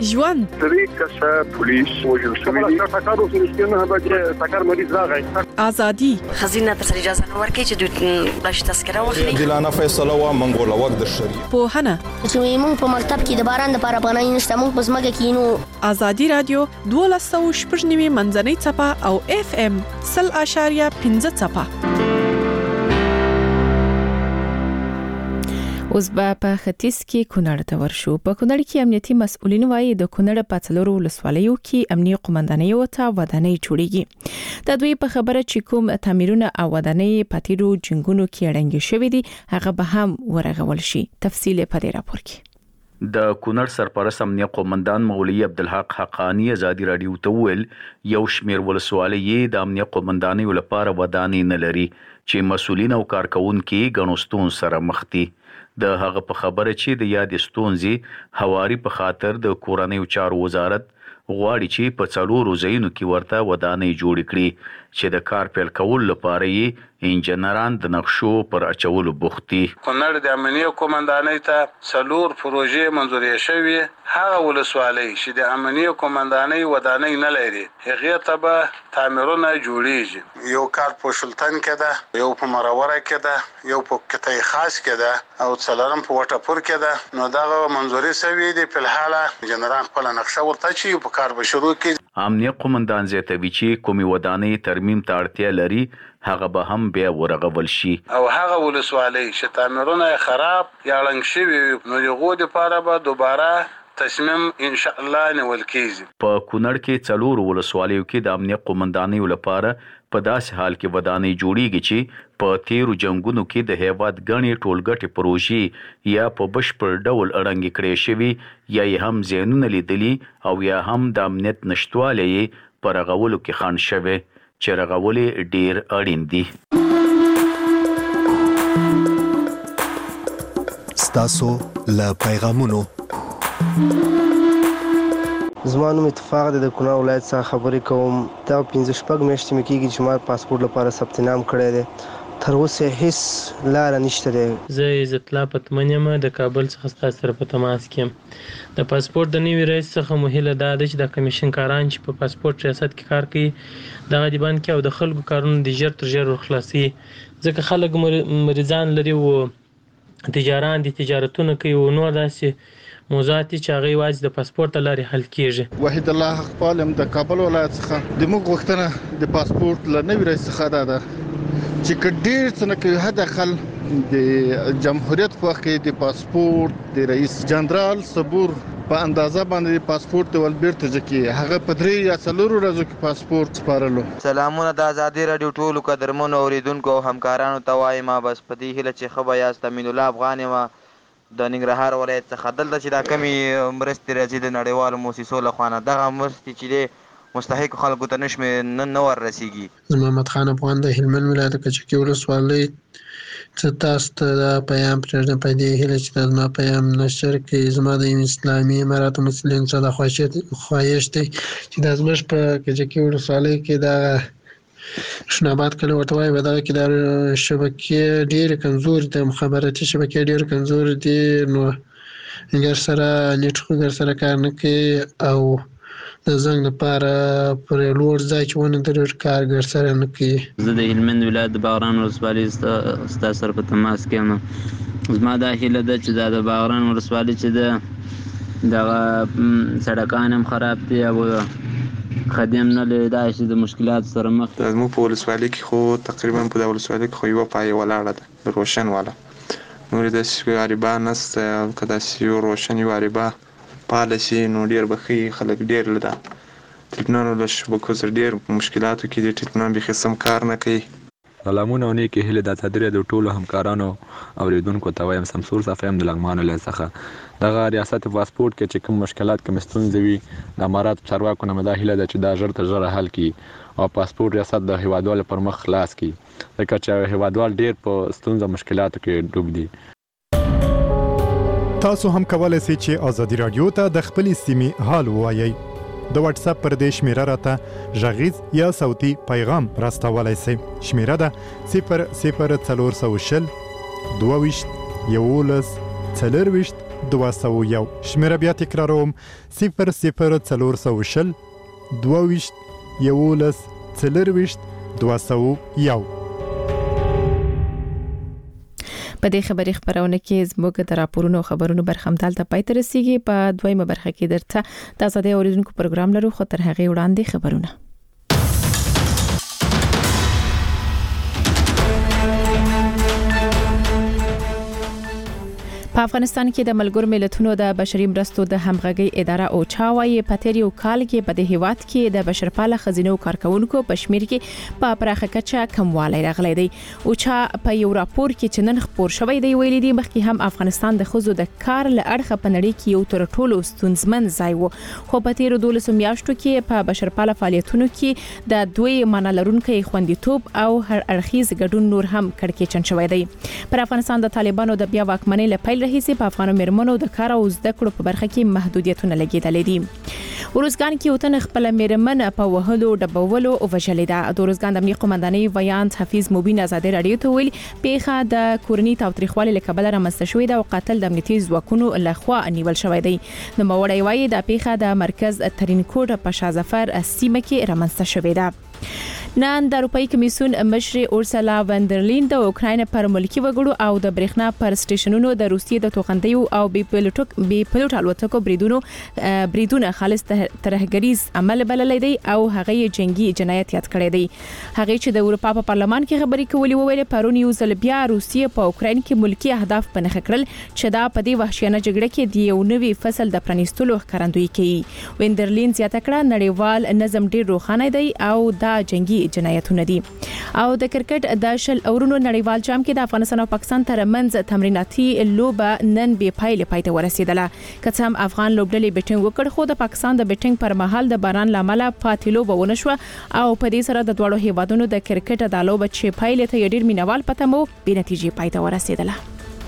ژوند 3 کسه پولیس وژل شوي دي ټاکر اوسه نه به ټاکر مریض راغی ازادي خزینه تر اجازه نه ورکړي چې دوی بلش تذکره واخلي دلانه فیصله و منګول وخت د شریعت پوهنه چې موږ په مکتب کې د باران د لپاره پناه نشته موږ په ځمکه کې نو ازادي رادیو 12.9 منځنۍ چپه او FM 0.15 چپه. اوس په ختیځ کې کونړ ته ورشو. په کونړ کې امنیتي مسؤلین وایي د کونړ په څلورو ولسوالیو کې امنیتي قومندانۍ او ودانۍ جوړیږي. د دوی په خبره چې کوم تعمیرونه او ودانۍ په تیرو جنگونو کې اړنګ شوې دي هغه به هم ورغول شي. تفصیل په دې راپور کې. د کونړ سرپرست امنیه قومندان مولوی عبدالحق حقانی ازادي رادیو ته ویل یو شمیر ولسوالۍ د امنیه قومندانۍ لپاره ودانۍ نه لري چې مسؤلین او کارکونکو غنوستون سره مخ دي. د هغه په خبره چې د یاد ستونزې هواري په خاطر د کورنۍ چارو وزارت غواړي چې په څلورو ځایونو کې ورته ودانۍ جوړ کړي چې د کار پیل کول لپاره یې انجنیران د نقشو پر اچولو بوخت دي. کونړ د امنیه قومندانۍ ته څلور پروژې منظورې شوې. هغه ولسوالۍ چې د امنیه قومندانۍ ودانۍ نه لري هغه ته به تعمیرونه جوړیږي. یو کار په شلتن کې ده، یو په مروره کې ده، یو په کتای خاص کې ده او څلورم په وټپور کې ده. نو دا منظورې شوې دي. په الحال انجنیران خپل نقشه ورته چې په کار به شروع کړي. امنیه قومندان زیاتوي چې کومي ودانۍ ترمیم ته اړتیا لري هغه به هم بیا ورغول شي. او هغه ولسوالۍ چې تعمیرونه خراب یا ړنګ شوي نو دغه لپاره به دوباره تصمیم ان شاء الله نیول کیږي. په کونړ کې څلور ولسوالیو کې د امنیه قومندانۍ لپاره په داسې حال کې ودانۍ جوړیږي چې په تیرو جنگونو کې د هیواد غني ټولګټي پروژې یا په بشپړ ډول اړنګ کړي شوی یا هم زینونه لیدلي او یا هم د امنیت نشټوالی پر غولو کې خان شوی چې رغولې ډیر اړین دي. ستاسو له پیغامونو زما نوم اتفاق د کونړ ولایت څخه خبرې کوم. دا 15 شپږ میاشتې مې کېږي چې ما پاسپورت لپاره ثبت نام کړی دی. تر اوسه هیڅ لار نشته دی. زه عزت الله پتمن یم د کابل څخه ستاسو سره په تماس کې. د پاسپورت د نوي رئیس څخه مهله دا ده چې د کمیشن کاران چې په پاسپورت ریاست کې کار کوي دغه دی باندې او د خلکو کارونه د ژر تر ژر خلاصي ځکه خلک مریضان لري او تجاران دي تجارتونه کوي او نور داسې موضوعات چې هغه یوازې د پاسپورت لارې حل کیږي. وحید الله حقپال د کابل ولایت څخه د موږ غوښتنه د پاسپورت له نوي رئیس څخه ده چې کډیر څنګه کوي حد اقل د جمهوریت په وخت کې د پاسپورت د رئیس جنرال صبور په اندازه باندې پاسپورت ول بیرته ځکه هغه په 3 یا 4 ورځو کې پاسپورت سپارلو. سلامونه د ازادي رادیو ټولو قدرمنو اوریدونکو او همکارانو ته وایم بس په دې هله چې خبر یاست امین الله افغان ما د ننګرهار ولایت څخه دلته چې دا کمی مرستې راځي د نړیوالو موسسو له خوا دغه مرستې چې مستحق خلکو ته نه ورسیږي. محمد خان افغان د هلمند ولایت کچکي ولسوالۍ چې تاسو ته دا پیغام پرېږدم په دې هیله چې دا زما پیغام نشر کړي. زما د اسلامي اماراتو مسلمانانو څخه د خواهش دی چې دا زموږ په کچکي ولسوالۍ کې دا شناباد کله ورته وایي په دغه کې د شبکې ډېرې کمزورې دي، مخابراتي شبکې ډېرې کمزورې دي نو ګر سره نیټ خو ګر سره کار نه کوي او د زنګ لپاره پر لوړ ځای چې ونه درې کار ګر سره نه کوي. زه د هلمند ولایت د باغران ولسوالۍ ستاسو سره په تماس کې یم. زما دا هیله ده چې دا د باغران ولسوالۍ چې ده دغه سړکان هم خراب دي او خدم نه لري دا چې د مشکلات سره مخ دي. زموږ په ولسوالۍ کې خو تقریبا په د ولسوالۍ کې خو یو پای ولاړه ده روشن والا نور د غریبا نسته او کدا سی روشن غریبا پالیسی نو ډیر بخي خلک ډیر لدا ټکنالوژي له شبکو سره ډیر مشکلاتو کې د ټکنالوژي به خصم کار نه کوي. سلامونه او نیکی هیله د تدریس د ټولو همکارانو اوریدونکو ته وایم سمسور صفایم د لغمان له څخه دغه ریاست پاسپورت کې چې کوم مشکلات کوم ستونزې وي د امارات چارواکو نه مداخله ده چې دا ژر تر ژره حل کړي او پاسپورت ریاست د هیوادوالو پر مخ خلاص کړي ځکه چې هیوادوال ډیر په ستونزو مشکلاتو کې ډوب دي. تاسو هم کولای شئ چې ازادي رادیو ته د خپل سیمې حال ووایئ. د واتس اپ پر دې شمیره راته غږیز یا صوتي پیغام راستولای شئ. شمیره ده 00400 22 11 24 201 شمیره بیا تکراروم 00420 22 11 40 201. په دې خبري خبرونه کې زموږ د راپورونو خبرونو برخه همدلته پای ته رسیږي. په دویمه برخه کې درته د آزادۍ اوریدونکو پروګرام لرو، خو تر هغه وړاندې خبرونه. په افغانستان کې د ملګرو ملتونو د بشري مرستو د همغږي اداره اوچا وايي په تیر یو کال کې په دې هیواد کې د بشرپاله خزینو کارکونکو په شمیر کې په پراخه کچه کموالی راغلی دی. اوچا په یو راپور کې چې نن خپور شوی دی ویلي دی مخکې هم افغانستان د خزو د کار له اړخه په نړۍ کې یو تر ټولو ستونزمن ځای و، خو په تیر 12 میاشتو کې په بشرپاله فعالیتونو کې د دوی معنا لرونکي خوندیتوب او هر اړخیز ګډون نور هم کړکېچن شوی دی. پر افغانستان د طالبانو د بیا واکمنۍ لپاره رئیسي په افغان میرمنو د کار او زده کړو په برخه کې محدودیتونه لګیدلې دي. ورزګان کې وطن خپل میرمن په وهلو ډبولو او وجلې ده. د ورزګان د امنیت قومندانۍ ویاند حفیظ مبین آزادۍ رادیو ته ویل پیخه د کورنۍ تاوتریخوالي لکبل رامنځته شوې ده او قاتل د امنیتي ځواکونو لخوا نیول شوی دی. نو موري وایي د پیخه د مرکز ترینکوټ په شازفر سیمه کې رامنځته شوې ده. نن د اروپאי کمیسیون مشر اورسلا وندرلین د اوکراین پر ملکی وګړو او د برېښنا پر سټیشنونو د روسیې د توغندیو او بي پلوټ الوتکو بریدونه خالص ترهګریز عمل بللی دی او هغه جنگي جنایت یاد کړی دی. هغه چې د اروپا په پارلمان کې خبرې کولې وویل پرون یو ځل بیا روسیې په اوکراین کې ملکی اهداف په نښه کړل چې دا په دې وحشیانه جګړه کې د یو نوي فصل د پرانیستلو ښکارندویي کوي. وندرلین زیاته کړه نړیوال نظم ډیر روښانه دی او دا جنگي جنایتونه دي. او د کرکټ د شل اورونو نړیوال جام کې د افغانستان او پاکستان ترمنځ تمریناتي لوبه نن به پایله پای ته ورسېدله. که هم افغان لوبډلې بیټینګ وکړ خو د پاکستان د بیټینګ پر مهال د باران لامل پاتې لوبه ونه شو او په دې سره د دوړو هیوادونو د کرکټ د لوبه چې پایله ته ډیر مینوال پته مو به نتیجې پای ته ورسېدله.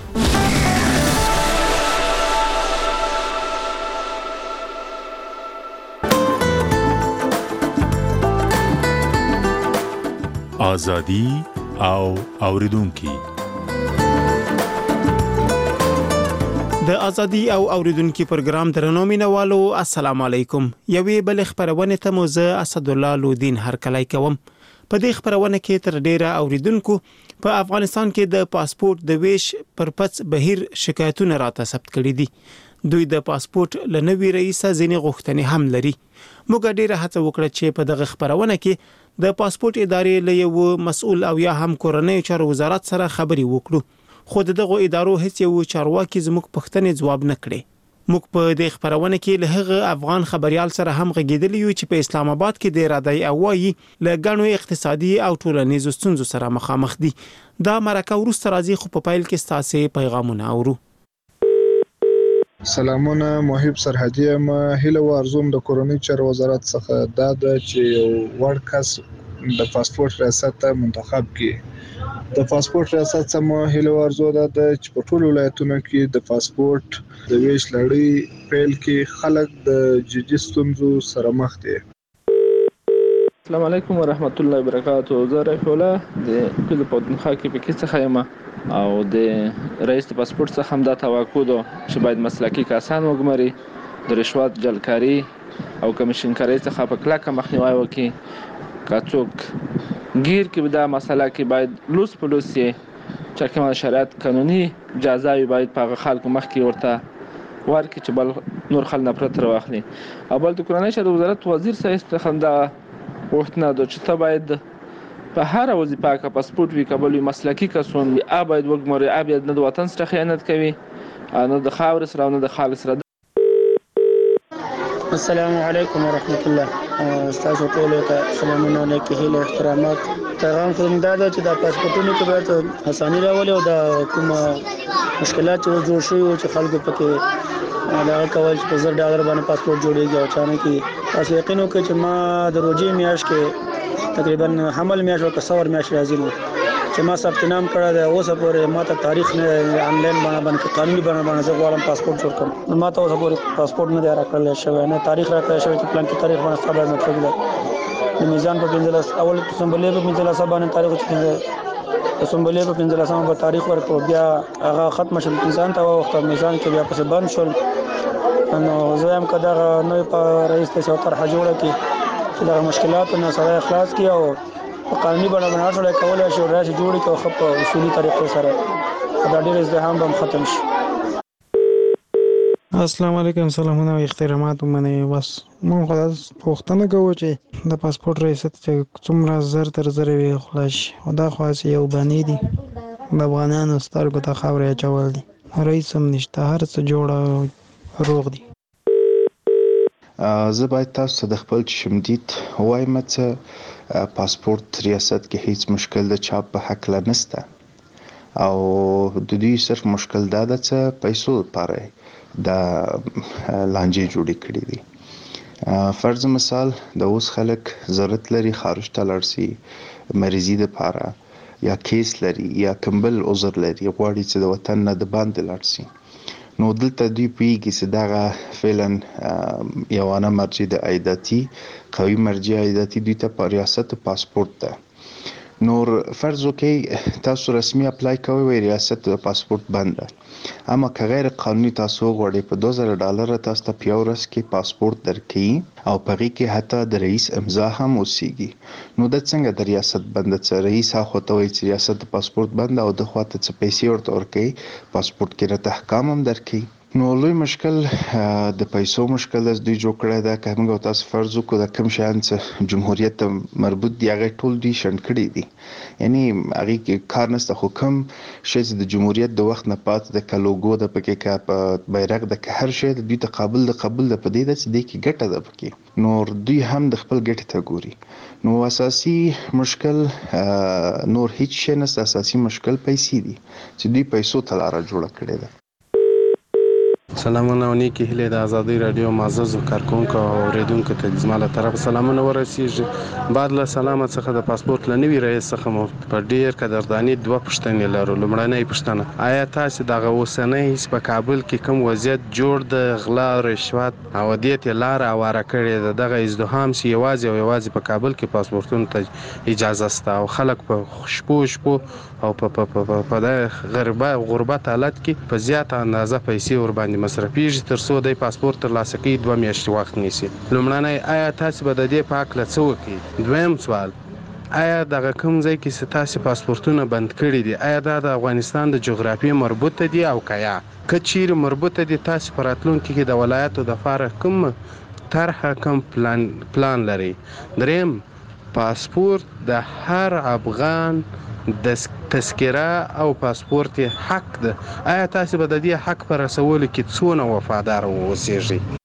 آزادی او اوریدونکو د ازادي او اوریدونکو پروګرام درنو مینوالو السلام علیکم. یوې بل خبرونه ته مو زه اسد الله لودین هرکلی کوم. په دې خبرونه کې تر ډیره اوریدونکو په افغانستان کې د پاسپورت د ویش پر پڅ بهیر شکایتونه راته ثبت کړي دي. دوی د پاسپورت لنوي رئیس ځینې غوښتنې هم لري. موږ ډیره هڅه وکړه چې په دغه خبرونه کې د پاسپورت ادارې له یو مسؤل او یا هم کورنۍ چارو وزارت سره خبري وکړو، خو دغه ادارو هیڅ یو چارواکي زموږ پوښتنې ځواب نه کړي. موږ په دې خبرونه کې له هغه افغان خبريال سره هم غږیدلی یو چې په اسلام آباد کې د ارادي اوایي له غنو اقتصادي او ټولنیزو ستونزو سره مخامخ دي. دا مرکه ورسته راځي خو په پایل کې ستاسو پیغامونه اورو. سلامونه، محب سرحدي ما هله ورزوم د کورنۍ چارو وزارت څخه دا د چې یو وړ کس د پاسپورت ریاست ته منتخب کړي. د پاسپورت ریاست سم هله ورزو دا د چې په ټولو ولایتونو کې د پاسپورت د ویش لړۍ پیل کې خلک د جدي ستونزو سره مخ دي. السلام علیکم ورحمت الله وبرکاتہ. زه رفیع د کله پښتونخوا کې په کې څه یم او د رئیس پاسپورت څخه هم دا توقع ده چې باید مسلکي کسان وګمري، د رشوت جلکاری او کمیشنکاری څخه په کلکه مخنیوي وکړي. که څوک گیر کې دا مسله کې باید لوس پولیسي چې کوم شرایط قانوني اجازه باید په خلکو مخ کې ورته ورکړي چې بل نور خل نفرت راوخلي. او بل د کورنۍ چارو وزارت وزیر صاحب څخه دا وختنه ده چې ته باید په هر وظیفه کې پاسپورت وی قبول مسلکي کسون وی باید وګمري باید نه د وطن سره خیانت کوي نه د خاور سره نه د خالص سره. السلام علیکم ورحمت الله. تاسو ټول ته سلامونه علیکم، هیله احترامات. پیغام کوم دا چې د پاسپورتونو کې باید اساني راولي او د کوم مشکلات جوړ شوي چې خلکو پکې دا کول چې په $1000 باندې پاسپورت جوړیږي او چانه کې تاسو یقین وکړئ چې ما د روزي میاشت کې تقریبا حمل میاشت او کسور میاشت راځي نو چې ما ثبت نام کړی دی. اوس پورې ما ته تاریخ نه آنلاین باندې قانوني باندې زه غواړم پاسپورت جوړ کړم. ما ته اوس پورې پاسپورت نه دی راکړل شوی، نه تاریخ راکړل شوی چې پلان کې تاریخ باندې خبر مطلب دی. د میزان په 15 اول سمبلې په 15 باندې تاریخ چې د سنبلې په 15 په تاریخ ورکو بیا هغه ختم شول میزان ته وخت میزان کې بیا پس بند شول نو زه هم کدا نو په رئیس ته طرح جوړه کی چې دا مشکلات نه سره اخلاص کی او په قانوني بڼه سره کولای شي راځي جوړي کو خپ اصولي طریقې سره دا ډېر ازدحام به ختم شي. السلام علیکم، سلامونه او احترامات منه. بس مونږ خلاص پوښتنه کوو چې د پاسپورت ریاست چې څومره زر تر زر وي خلاص او دا خاص یو باندې دي د افغانانو سترګو ته خاورې اچول دي. رئیس هم نشته، هر څه جوړ روغ دي. زه باید تاسو د خپل شمدید وایم چې پاسپورت ریاست کې هیڅ مشکل د چاپ په حق لا نشته او د دې صرف مشکل دا ده چې پیسو لپاره د لانجې جوړې کړې دي. فرض مثال د اوس خلک ضرورت لري خارج ته لاړ شي مریضي لپاره یا کیس لري یا کمبل عذر لري غواړي چې د وطن نه د باندې لاړ شي نو دلته دوی پیږي چې دغه فعلا یوانه مرجع د عایداتي قوي مرجع عایداتي دوی ته په ریاست پاسپورت ده. نور فرض وکړئ تاسو رسمي اپلای کوئ وای ریاست د پاسپورت بند ده اما که غیر قانوني تاسو غواړئ په $2000 تاسو ته په یو ورځ کې پاسپورت درکړي او په هغې کې حتی د رئیس امضا هم اوسیږي نو د څنګه د ریاست بند څه رئیس هغه ته وایي چې ریاست د پاسپورت بند او د خواته څه پیسې ورته ورکوي پاسپورت کې راته احکام هم درکوي. نو لوی مشکل د پیسو مشکل از دوی جوړ کړی ده. که موږ تاسو فرض وکړو د کوم شیان چې جمهوریت ته مربوط دي هغه ټول دوی شنډ کړي دي یعنی هغې کې کار نشته خو کوم شی چې د جمهوریت د وخت نه پاتې د که لوګو ده پکې که په بیرغ ده که هر شی د دوی ته قابل ده قبول ده په دې ده چې دې کې ګټه ده پکې نور دوی هم د خپل ګټې ته ګوري. نو اساسي مشکل نور هیڅ شی نشته اساسي مشکل پیسې دي چې دوی پیسو ته لاره جوړه کړې ده. سلامونه او نیکی هیله د ازادي رادیو معزز کارکونکو او اوریدونکو ته زما له طرف سلامونه ورسیږي. بعد له سلامت څخه د پاسپورت لنوي رئیس څخه مو په ډیر قدردانی دوه پوښتنې لرو. لومړنۍ پوښتنه آیا تاسو دغه اوسنۍ په کابل کې کوم وضعیت جوړ د غلا رشوت او دې لار اواره کړې ده دغه ازدحام سي یوازې په کابل کې پاسپورتونو ته اجازه سته او خلک په شپو او په غربت حالت کې په زیات اندازه پیسې ور باندې مصرفيږي تر څو د پاسپورت ترلاسه کوي 2 میاشتې وخت نیسي. لومړنۍ آیا تاسو به د دې په اړه څه وکړئ؟ دویم سوال آیا دغه کوم ځای کې تاسو پاسپورتونه بند کړي دي آیا دا د افغانستان د جغرافیې مربوطه دي او کیا که چیرې مربوطه دي تاسو په راتلونکي کې د ولایتو د لپاره کوم طرحه کوم پلان لري؟ دریم پاسپورت د هر افغان د تذکره او پاسپورت حق ده آیا تاسو به د دې حق پر رسولو کې څونه وفادار اوسئ؟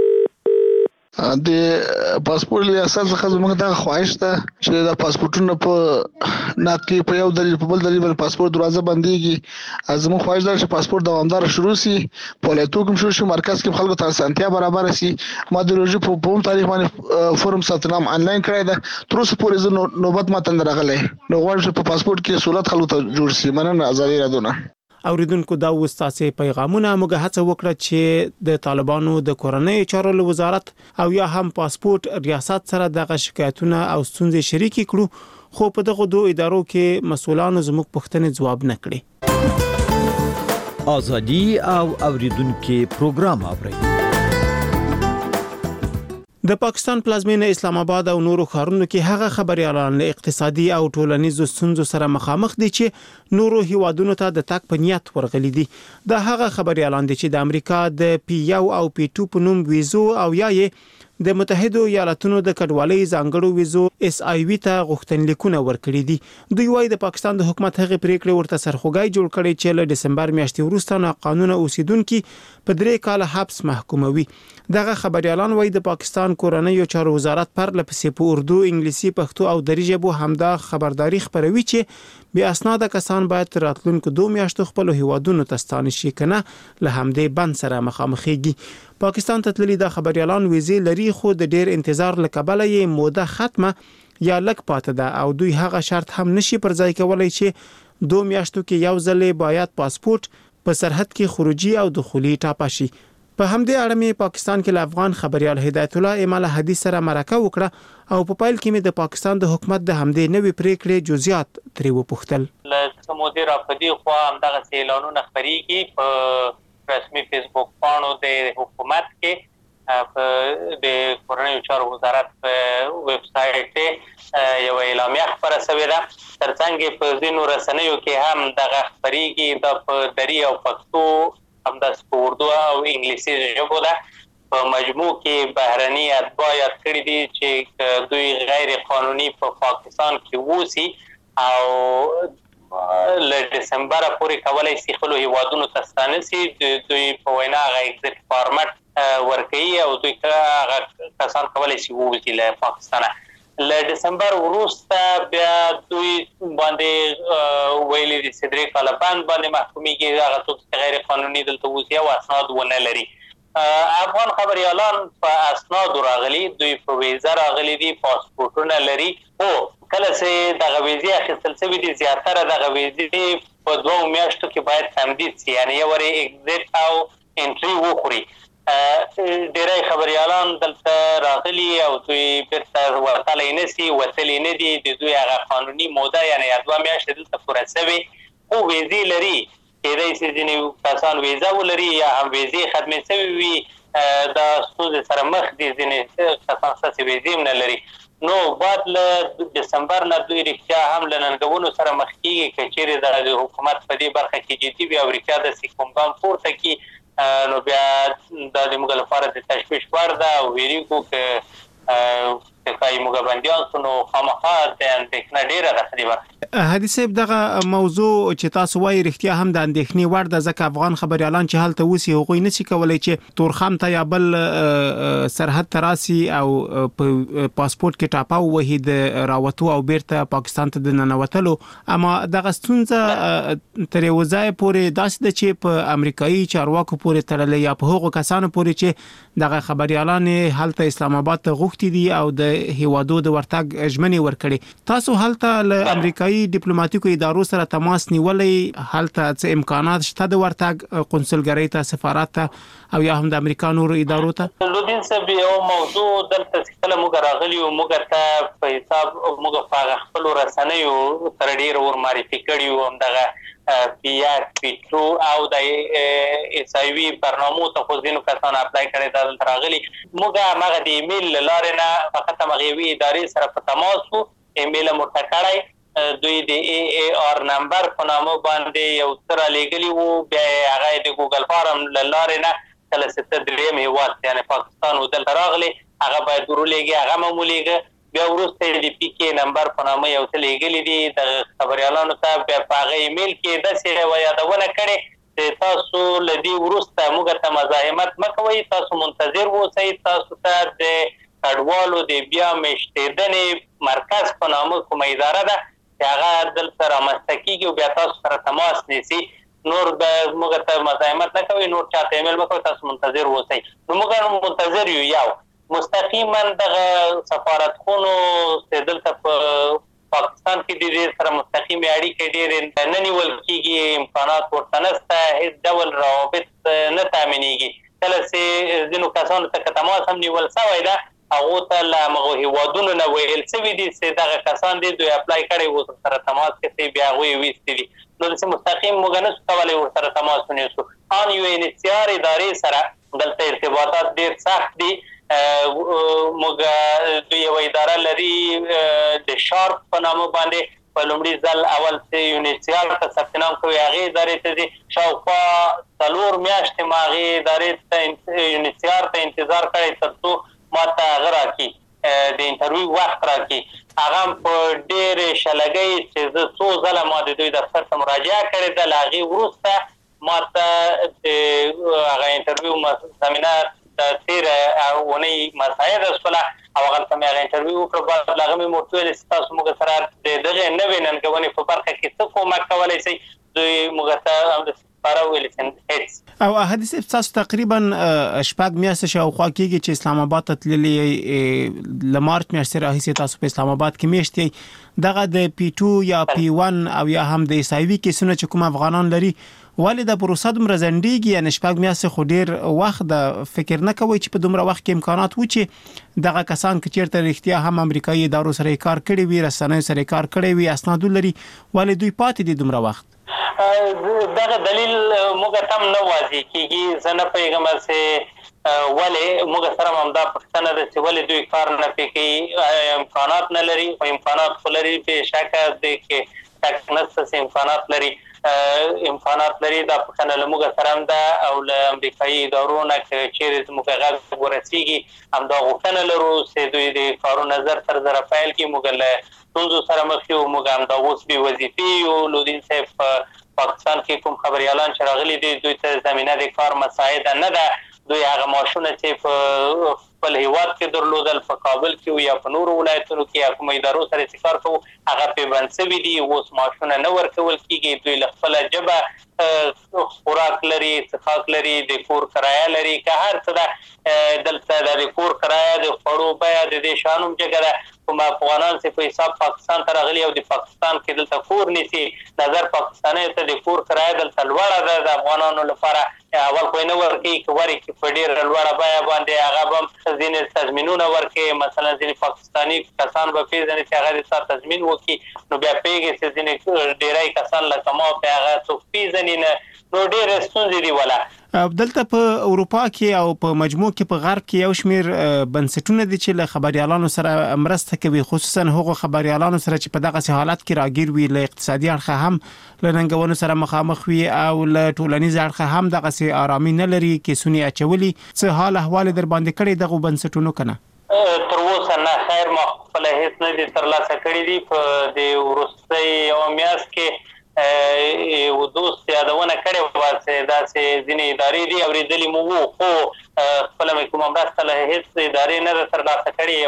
د پاسپورت ریاست څخه زموږ د خواهش ده چې د پاسپورتونو په نات کې په یو دلیل په بل دلیل باندې پاسپورت دروازه بنديږي. زموږ خواهش ده چې پاسپورت دوامدار شروع شي په ولایتو کې شروع شي مرکز کې خلکو ته اسانتیا برابر شي. ما د روزي په کوم تاریخ باندې فورم ثبتنام آنلاین کړی ده تر اوسه پورې نوبت ماته نه راغلی نو غواړم چې په پاسپورت کې سہولت خلکو ته جوړ شي. مننه ازادي رادیو. اوریدونکو دا وستاسې پیغامونه موږ هڅه وکړه چې د طالبانو د کورنۍ چارو وزارت او یا هم پاسپورت ریاست سره دغه شکایتونه او ستونزې شریک کړو خو په دغه دوه ادارو کې مسؤلانو زموږ پوښتنې ځواب نه کړي. ازادي او اوریدونکو پروګرام اوري. د پاکستان پلازمینه اسلام آباد او نورو ښارونو کې هغه خبريالان اقتصادي او ټولنیزو ستونزو سره مخامخ دي چې نورو هیوادونو ته د تک په نیت ورغلي دي. د هغه خبريالان دي چې د امریکا د P1 او P2 په نوم ویزو او یا د متحده ایالاتونو د کډوالۍ ځانګړو ویزو SIV ته غوښتنلیکونه ورکړي دي. دوی وايي د پاکستان د حکومت هغه پریکړه ورته سرخوږی جوړ کړي چې له دسمبر میاشتې وروسته ناقانونه اوسیدونکو په 3 کاله حبس محکوموي. دغه خبريالان وايي د پاکستان کورنۍ چارو وزارت پر لپسې په اردو، انګلیسي، پښتو او دری ژبو همدا خبرداري خبروي چې بیا اسناد کسان باید راتلونکو 2 میاشتو خپل هیوادونو ته ستانه شي کنه له همدې بند سره مخامخېږي. پاکستان ته تللي د خبريالان ویزې لري خو د ډیر انتظار لکبله یې موده ختمه یا لک پاتې ده او دوی هغه شرط هم نشي پر ځای کولای چې 2 میاشتو کې یو ځل باید پاسپورت په سرحد کې خروجي او دخولي ټاپه شي. په همدې اړه مې پاکستان کې له افغان خبريال هدایت الله امال حدیث سره مرکه وکړه او په پایل کې مې د پاکستان د حکومت د همدې نوې پریکړې جزئیات ترې وپوښتل. له مدیر په دې خو هم دغه اعلانونه خبريږي په رسمي فیسبوک پاڼو د حکومت کې د کورنیو چارو وزارت په ویب سټ یو اعلامیه خبره شوې ده. ترڅنګ په ځینو رسنیو کې هم دغه خبريږي د په دری او پښتو هم د اردو او انګلیسي ژبه ده. په مجموع کې بهرني اتباع یاد کړی دي چې دوی غیر قانوني په پاکستان کې ووسی او له دسمبر پورې کولای شي خپل هیوادونو ته ستانسي. دوی په وینا غا ایگزیټ فارمټ ورکوي او دوی کسان کولای شي ووځي له پاکستانه. له دسمبر وروسته بیا دوی باندې ویلي دي چې درې کاله باندې محکومېږي هغه څوک چې غیر قانوني دلته ووځي او اسناد ونه لري. افغان خبريالان په اسناد راغلي، دوی په ویزه راغلي دي، پاسپورټونه لري. او کله چې دغه ویزې اخیستل شوي دي زیاتره دغه ویزې په 2 میاشتو کې باید تمدید شي، یعنی یو وری ایگزیټ او انټری وخوري. ډېری خبريالان دلته راغلي او دوی بیرته ورتلی نه سي، وتلی نه دي. د دوی هغه قانوني موده یعنی 2 میاشتې دلته پوره شوې خو ویزې لري. کېدای شي ځینې کسان ویزه ولري یا هم ویزې ختمې شوې وي، دا ستونزې سره مخ دي. ځینې کسان ستاسې ویزې هم نه لري. نو بعد له دسمبر نه دوی رښتیا هم له ننګونو سره مخ کېږي که چیرې د حکومت په دې برخه کې جدي وي او رښتیا داسې کوم ګام پورته کړي نو بیا دا د موږ لپاره د تشویش وړ ده او ویریږو که ښایي موږ بندیان شو نو خامخا د اندېښنه ډېره ده په دې برخه. حدیث صاحب دغه موضوع چې تاسو وایي رښتیا هم د اندېښنې وړ ده، ځکه افغان خبريالان چې هلته اوسي هغوی نشي کولی چې تورخم ته یا بل سرحد ته راسي او په پاسپورت کې ټاپه ووهي د راوتو او بیرته پاکستان ته د ننوتلو. اما دغه ستونزه تر یو ځای پورې داسې ده چې په امریکایي چارواکو پورې تړلې یا په هغو کسانو پورې چې دغه خبريالان هلته اسلام آباد ته غوښتي دي او د هیوادو د ورتګ ژمنې ورکړي. تاسو هلته له امریکایي ډیپلوماټیکو ادارو سره تماس نیولې؟ هلته څه امکانات شته د ورتګ قونسلګرۍ ته، سفارت ته او یا هم د امریکا نورو ادارو ته؟ لودین صاحب یو موضوع دلته چې کله موږ راغلي او موږ ته په حساب موږ په خپل رسنیو تر ډېر ور معرفي کړي او همدغه پی2 او د اس ای وی برنامو ته خو ځینو کسان اپلای کړي دلته راغلي. موږ هغه د ایمیل لارې نه فقط مغوي ادارې سره په تماس وو، ایمیل مرته کړی. دوی د ای ای آر نمبر په نامه باندې یو څه رالیږلي وو، بیا هغه د ګوګل فارم لارې نه کله چې ته درېیم هیواد یعنې پاکستان ودلته راغلی هغه باید ورولېږي، هغه هم ولیږه. بیا وروسته د پی کې نمبر په نامه یو څه لیږلي دي د خبريالانو ته. بیا په هغه ایمیل کې داسې یادونه کړې چې تاسو له دې وروسته موږ ته مزاحمت مه کوئ، تاسو منتظر اوسئ، تاسو ته د کډوالو د بیا میشتېدنې مرکز په نامه کومه اداره ده چې هغه دلته رامنځته کېږي او بیا تاسو سره تماس نیسي. نور د موږ ته مزاحمت نه کوئ، نور چاته ایمیل مه کوئ، تاسو منتظر اوسئ. نو موږ منتظر یو. یو مستقیما دغه سفارتخونو چې دلته په پاکستان کې د دې سره مستقیمې اړیکې ډېرې نه نیول کېږي، امکانات ورته نشته، هېڅ ډول روابط نه تامینېږي. کله چې ځینو کسانو ته که تماس هم نیول شوی ده هغو ته له همغو هیوادونو نه ویل شوي دي چې دغه کسان دي دوی اپلای کړی و سره تماس کړي، بیا هغوی یې ویستي دي. نو داسې مستقیم موږ نشو کولی ورسره تماس ونیسو. ان یو انحصار ادارې سره دلته ارتباطات ډېر سخت دي. موږ دوی یوه اداره لري د شارپ په نامه باندې په لومړي ځل اول چې یونیسیال ته ثبت نام کوي هغې ادارې ته ځي. شاوخوا 4 میاشتې ما هغې ادارې ته یونیسیار ته انتظار کړی تر څو ما ته هغه راکړي د انټرویو وخت راکړي. هغه هم په ډېرې شلګۍ چې زه څو ځله ما د دوی دفتر ته مراجعه کړې ده، له هغې وروسته ما ته د هغه انټرویو زمینه د تېره اونۍ مساعده شوله او هغلته مې هغه انټرویو وکړه. بعد له هغه مې ورته ویلې چې تاسو موږ سره د دغې نوې ننګونې په برخه کې څه کومک کولی شئ؟ دوی موږ ته همداسې ویلې چې هېڅ. او حدیث تاسو تقریبا 6 میاشتې شاوخوا کېږي چې اسلام آباد ته تللي، له مارچ میاشتې راهیسې تاسو په اسلام آباد کې میشت یئ. دغه د پی2 یا پی1 او یا هم د اس ای وی کیسونه چې کوم افغانان لري ولې د پروسه دومره ځنډیږي؟ یعنې 6 میاشتې خو ډیر وخت د فکر نه کوي چې په دومره وخت کې امکانات و چې دغه کسان که چیرته رښتیا هم امریکایي ادارو سره کار کړی وي، رسنیو سره کار کړی وي، اسناد لري، ولې دوی پاتې دي دومره وخت؟ دغه دلیل موږ تم نه واضح کیږي. زه نه پوهېږم چې ولې موږ سره هم دا پوښتنه ده چې ولې دوی کار نه کوي. امکانات نه لري، خو امکانات خو لري، بېشکه دی کې شک نشته چې امکانات لري. دا پوښتنه له موږ سره هم ده او له امریکایي ادارو نه که چیرې زموږ غږ ورسېږي همدا غوښتنه لرو چې دوی د کارونه زر تر زره پیل کړي. موږ له ستونزو سره مخ یو، موږ همدا اوس بې وظیفې یو. لودین صاحب په پاکستان کې کوم خبریالان چې راغلي دي دوی ته زمینه د کار مساعده نه ده. دوی هغه معاشونه چې په خپل هیواد کې درلودل په کابل کې یا په نورو ولایتونو کې یا کوم ادارو سره چې کار کوو هغه پیبند شوي دي، اوس معاشونه نه ورکول کېږي. دوی له خپله ژبه خوراک لري، څښاک لري، د کور کرایه لري، که هر څه ده دلته د کور کرایه د خوړو بیه د دې شیانو هم جګه ده. کوم افغانان چې په حساب پاکستان ته راغلي او د پاکستان کې دلته کور نیسي، نظر پاکستاني ته د کور کرایه دلته لوړه ده د افغانانو لپاره. اول خو یې نه ورکوي، که ورکړي په ډېره لوړه بیه باندې هغه به هم ځینې تضمینونه ورکوي. مثلا ځینې پاکستاني کسان به پېژني چې هغه د ستا تضمین وکړي، نو بیا پوهېږي چې ځینې ډېری کسان لکه ما په هغه څوک پېژني نه، نو ډېرې ستونزې دي ولا. دلته په اروپا کې او په مجموع کې په غرب کې یو شمیر بنسټونه دي چې له خبريالانو سره مرسته کوي، خصوصا هغو خبريالانو سره چې په دغه حالت کې راګیر وي، له اقتصادي اړخه هم له ننګونو سره مخامخ وي او له ټولنیز اړخه هم دغه آرامي نه لري، کیسونی اچولي. څه حال احوال در باندې کړی دغه بنسټونو کنه؟ تر اوسه نه، خیر ما خپل هیڅ نه دي ترلاسه کړی دي. په د وروستۍ یو میاشت کې یو دوست یادونه کړې وه چې داسې ځینې ادارې دي اورېدلي مو وو، خو خپله مې کومه مرسته له هېڅ ادارې نه ده ترلاسه کړې.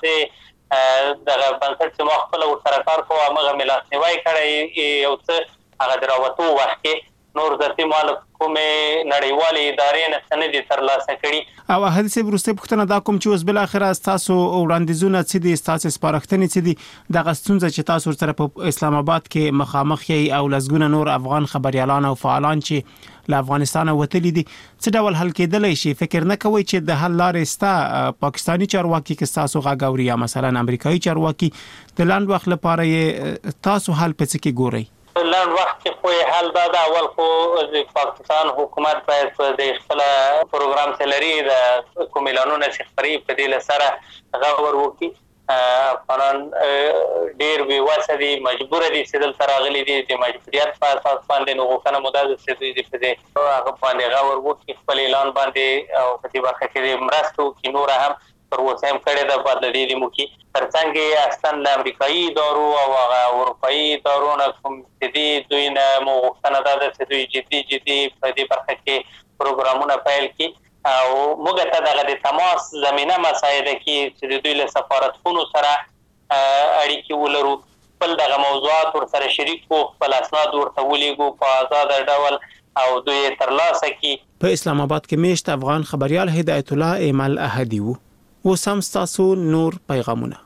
یوازې دغه بنسټ چې ما خپله ورسره کار کوو همغه مې لاسنیوی کړی یو څه هغه د راوتو وخت کې. نور ذاتي مال کومې نړیوالې ادارې نه څه نه دي ترلاسه کړي. او هدي صاحب وروستۍ پوښتنه دا کوم چې اوس بالاخره ستاسو وړاندیزونه څه دي، ستاسو سپارښتنې څه دي، دغه ستونزه چې تاسو سره په اسلام آباد کې مخامخ یې او لسګونه نور افغان خبريالان او فعالان چې له افغانستان وتلي دي څه ډول حل کېدلی شي؟ فکر نه کوئ چې د حل لارې ستا پاکستاني چارواکي کې ستاسو غږ اوري یا مثلا امریکایي چارواکي د لاند وخت لپاره یې تاسو حل په څه کې ګورئ؟ لاند وخت کې خو یې حل دا ده، اول خو د پاکستان حکومت باید د خپله پروګرام چې لري د کوم اعلانونه چې خپري په دې له سره غور وکړي. افغانان ډېر بې وسه دي، مجبوره دي چې دلته راغلي دي، د مجبوریت په اساس باندې نو غوښتنه مو دا ده چې دوی د په دې هغه باندې غور وکړي، خپل اعلان باندې او په دې برخه کې مرسته وکړي. نوره هم تر اوسه هم کړې ده، باید له دې دې مو کړي. تر څنګ یې اصلا له امریکایي ادارو او هغه اروپایي ادارو نه کوم چې دي دوی نه مو غوښتنه دا ده چې دوی جدي په دې برخه کې پروګرامونه پیل کړي او موږ ته دغه د تماس زمینه مساعده کړي چې د دوی له سفارتخونو سره اړیکې ولرو، خپل دغه موضوعات ورسره شریک کړو، خپل اسناد ورته ولیږو په آزاده ډول او دوی یې ترلاسه کړي. په اسلام آباد کې میشت افغان خبریال هدایت الله ایمل احدي وو. اوس هم ستاسو نور پیغامونه.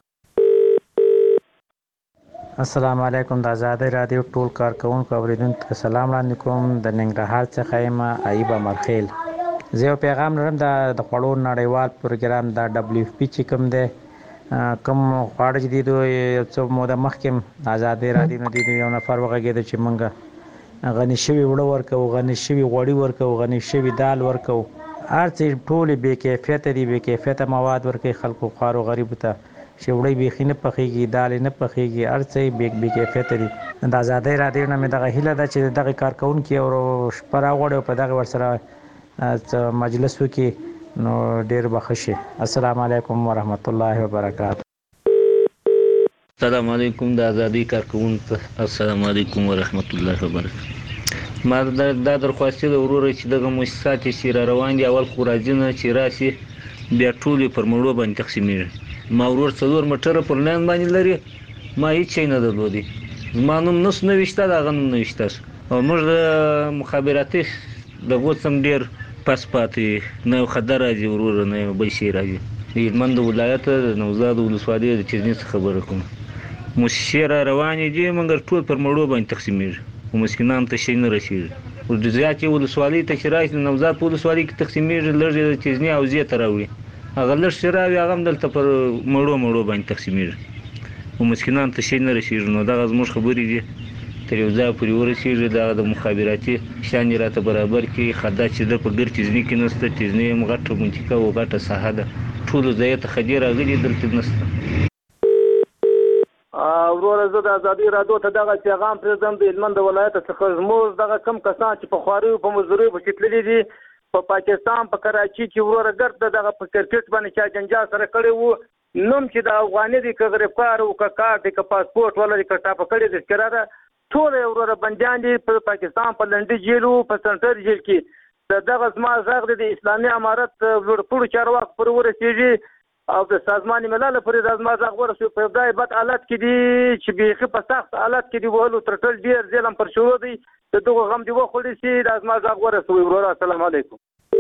السلام علیکم، د آزادۍ رادیو ټول کارکونکو اوریدونکو سلام وړاندې کوم. د ننګرهار څخه یم ایوب مرخیل. زه یو پیغام لرم د خوړو نړیوال پروګرام د دبليو اف پی چې کوم دی، کوم خواړه چې دي دوی یو څه موده مخکې آزادۍ رادیو نه دي یو نفر وغږېده چې موږ غني شوي وړه ورکوو، غني شوي غوړي ورکوو، غني شوي دال ورکوو، هر څه ټولې بې کیفیته دي، بې کیفیته مواد ورکوي خلکو خوارو غریبو ته چې وړی بیخي نه پخېږي، دالې نه پخېږي، هر څه یې بې کیفیته دي. د آزادۍ رادیو نه مې دغه هیله ده چې دغه کارکوونکي او شپه راغواړي او په دغه ورسره مجلس وکړي نو ډېر به ښه شي. السلام علیکم ورحمت الله وبرکاته. السلام علیکم د آزادۍ کارکوونکو، السلام علیکم ورحمت الله وبرکاته. ما دا درخواست د وروره چې دغه مؤسسات چې را روان دي اول خو راځي نه چې راسي بیا ټولې پر مړو باندې تقسیمېږي. ما ورور 4 موټره پر لاین باندې لري، ما هیڅ شی نه درلودي، زما نوم نس نه وشته، د هغه نوم نه وشته او موږ د مخابراتي د غوڅم ډېر پس پاتې نه خبر راځي وروره نه بل شي راځي. د هلمند ولایت د نوزاد ولسوالۍ د چرني څخه خبره کوم. مؤسسې را روانې دي مګر ټول پر مړو باندې تقسیمېږي او مسکینانو ته شی نه رسېږي. زیاتې ولسوالۍ ته چې راشي نوزاد په ولسوالۍ کې تقسیمېږي لږ چیزني او زیات راوړي هغه لږ چې راوي هغه هم دلته پر مړو باندې تقسیمېږي او مسکینان ته شی نه رسېږي نو دغه زموږ خبرې دي تر یو ځای پورې ورسېږي دغه د مخابراتي شیان یې راته برابر کړي خدا چې د په ګر چیزني کې نشته چیزني هم غټه منطقه او غټه ساحه ده ټولو ځایه ته خدي راغلي دلته نشته وروره زه د ازادي رادیو ته دغه پیغام پرېږدم د هلمند د ولایت څخه زموږ دغه کم کسان چې په خواریو په مزدوریو پسې تللي دي په پاکستان په کراچي کې وروره ګرد دغه په کرکټ باندې چا جنجال سره کړی وو نوم چې د افغاني دی که غریبکار و که کار دی که پاسپورټ ولري که ټاپه کړې تذکره ده ټول یې وروره بندیان دي په پاکستان په لنډي جیل و په سنټر جیل کې دغه زما غږ د اسلامي امارت لوړپوړو چارواکو پورې ورسېږي او د سازمان ملل پورې د زما غږ ورسېږي په ابتدایي بد حالت کې دي چې بیخي په سخت حالت کې دي وهلو تر ټول ډېر ظلم پر شروع دی د دغو غم دي وخوړی شي د زما غږ ورسوي وروره السلام علیکم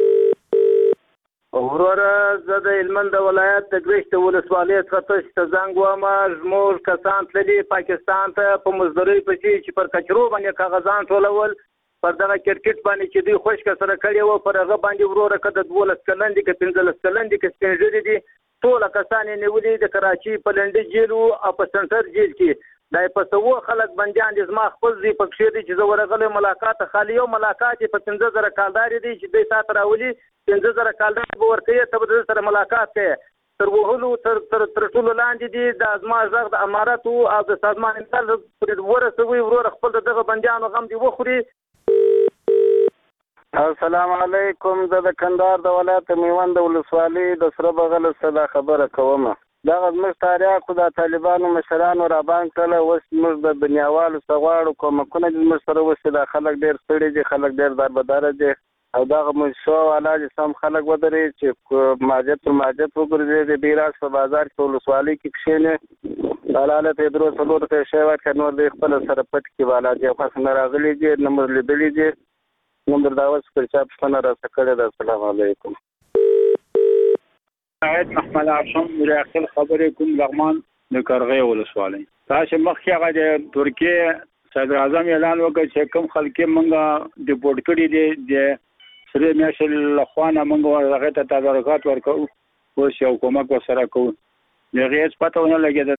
وروره زه د هلمند د ولایت د ګرشت ولسوالۍ څخه تاسو ته زنګ وایم زموږ کسان تللي پاکستان ته په مزدورۍ پسې چې پر کچرو باندې کاغذان ټولول پر دغه کرکټ باندې چې دوی خوشکه سره کړی وو پر هغه باندې وروره که د 12 کلن دي که 15 کلن دي که سپین ږیري دي ټول کسان یې نیولي د کراچي په لنډي جیل او په سنټر جیل کې دا په سوو خلک بندیان دي زما خپل ځای پکښې دي چې زه ورغلی ملاقات خالي یو ملاقات یې په 15,000 کالدارې دي چې دوی تا ته راولي 15,000 کالدارې به ورکوي ته به د سره ملاقات کوي تر وهلو تر ټولو لاندې دي د زما غږ د اماراتو او د سازمان ملل پورې ورسوي وروره خپل دغه بندیانو غم دي وخوري السلام علیکم زه د کندهار د ولایت میوند ولسوالۍ د سره بغل څخه خبره کوم دغه زموږ تاریخو د طالبانو مشرانو رابان کړل اوس موږ د دنیاوالو څخه غواړو کومکونه چې موږ سره وشي دا خلک ډېر ستړي دي خلک ډېر دربداره دي او دغه موږ شو والا چې سم خلک ودرې چې ماجد پر ماجد وګرځي د بیراج په بازار کې ولسوالۍ کې کښېنه حالت یې درو څلور ته شی ورکړ نور د خپل سره پټ کې والا دي خاص نه راغلي دي نمبر لیدلې دي نمبر داوس پر چا پښتنه راځه کړه د السلام علیکم عید محمد عاصم ریاکل خبرې کوم لغمان د کرغې ولسوالۍ تاسو مخکې هغه د ترکیه صدر اعظم اعلان وکړ چې کوم خلک منګه ډیپورټ کړي دي د سره میاشل لخوانه منګه هغه ته تدارکات ورکو اوس یو کومک وسره کوو دغه هیڅ پته ونه لګیده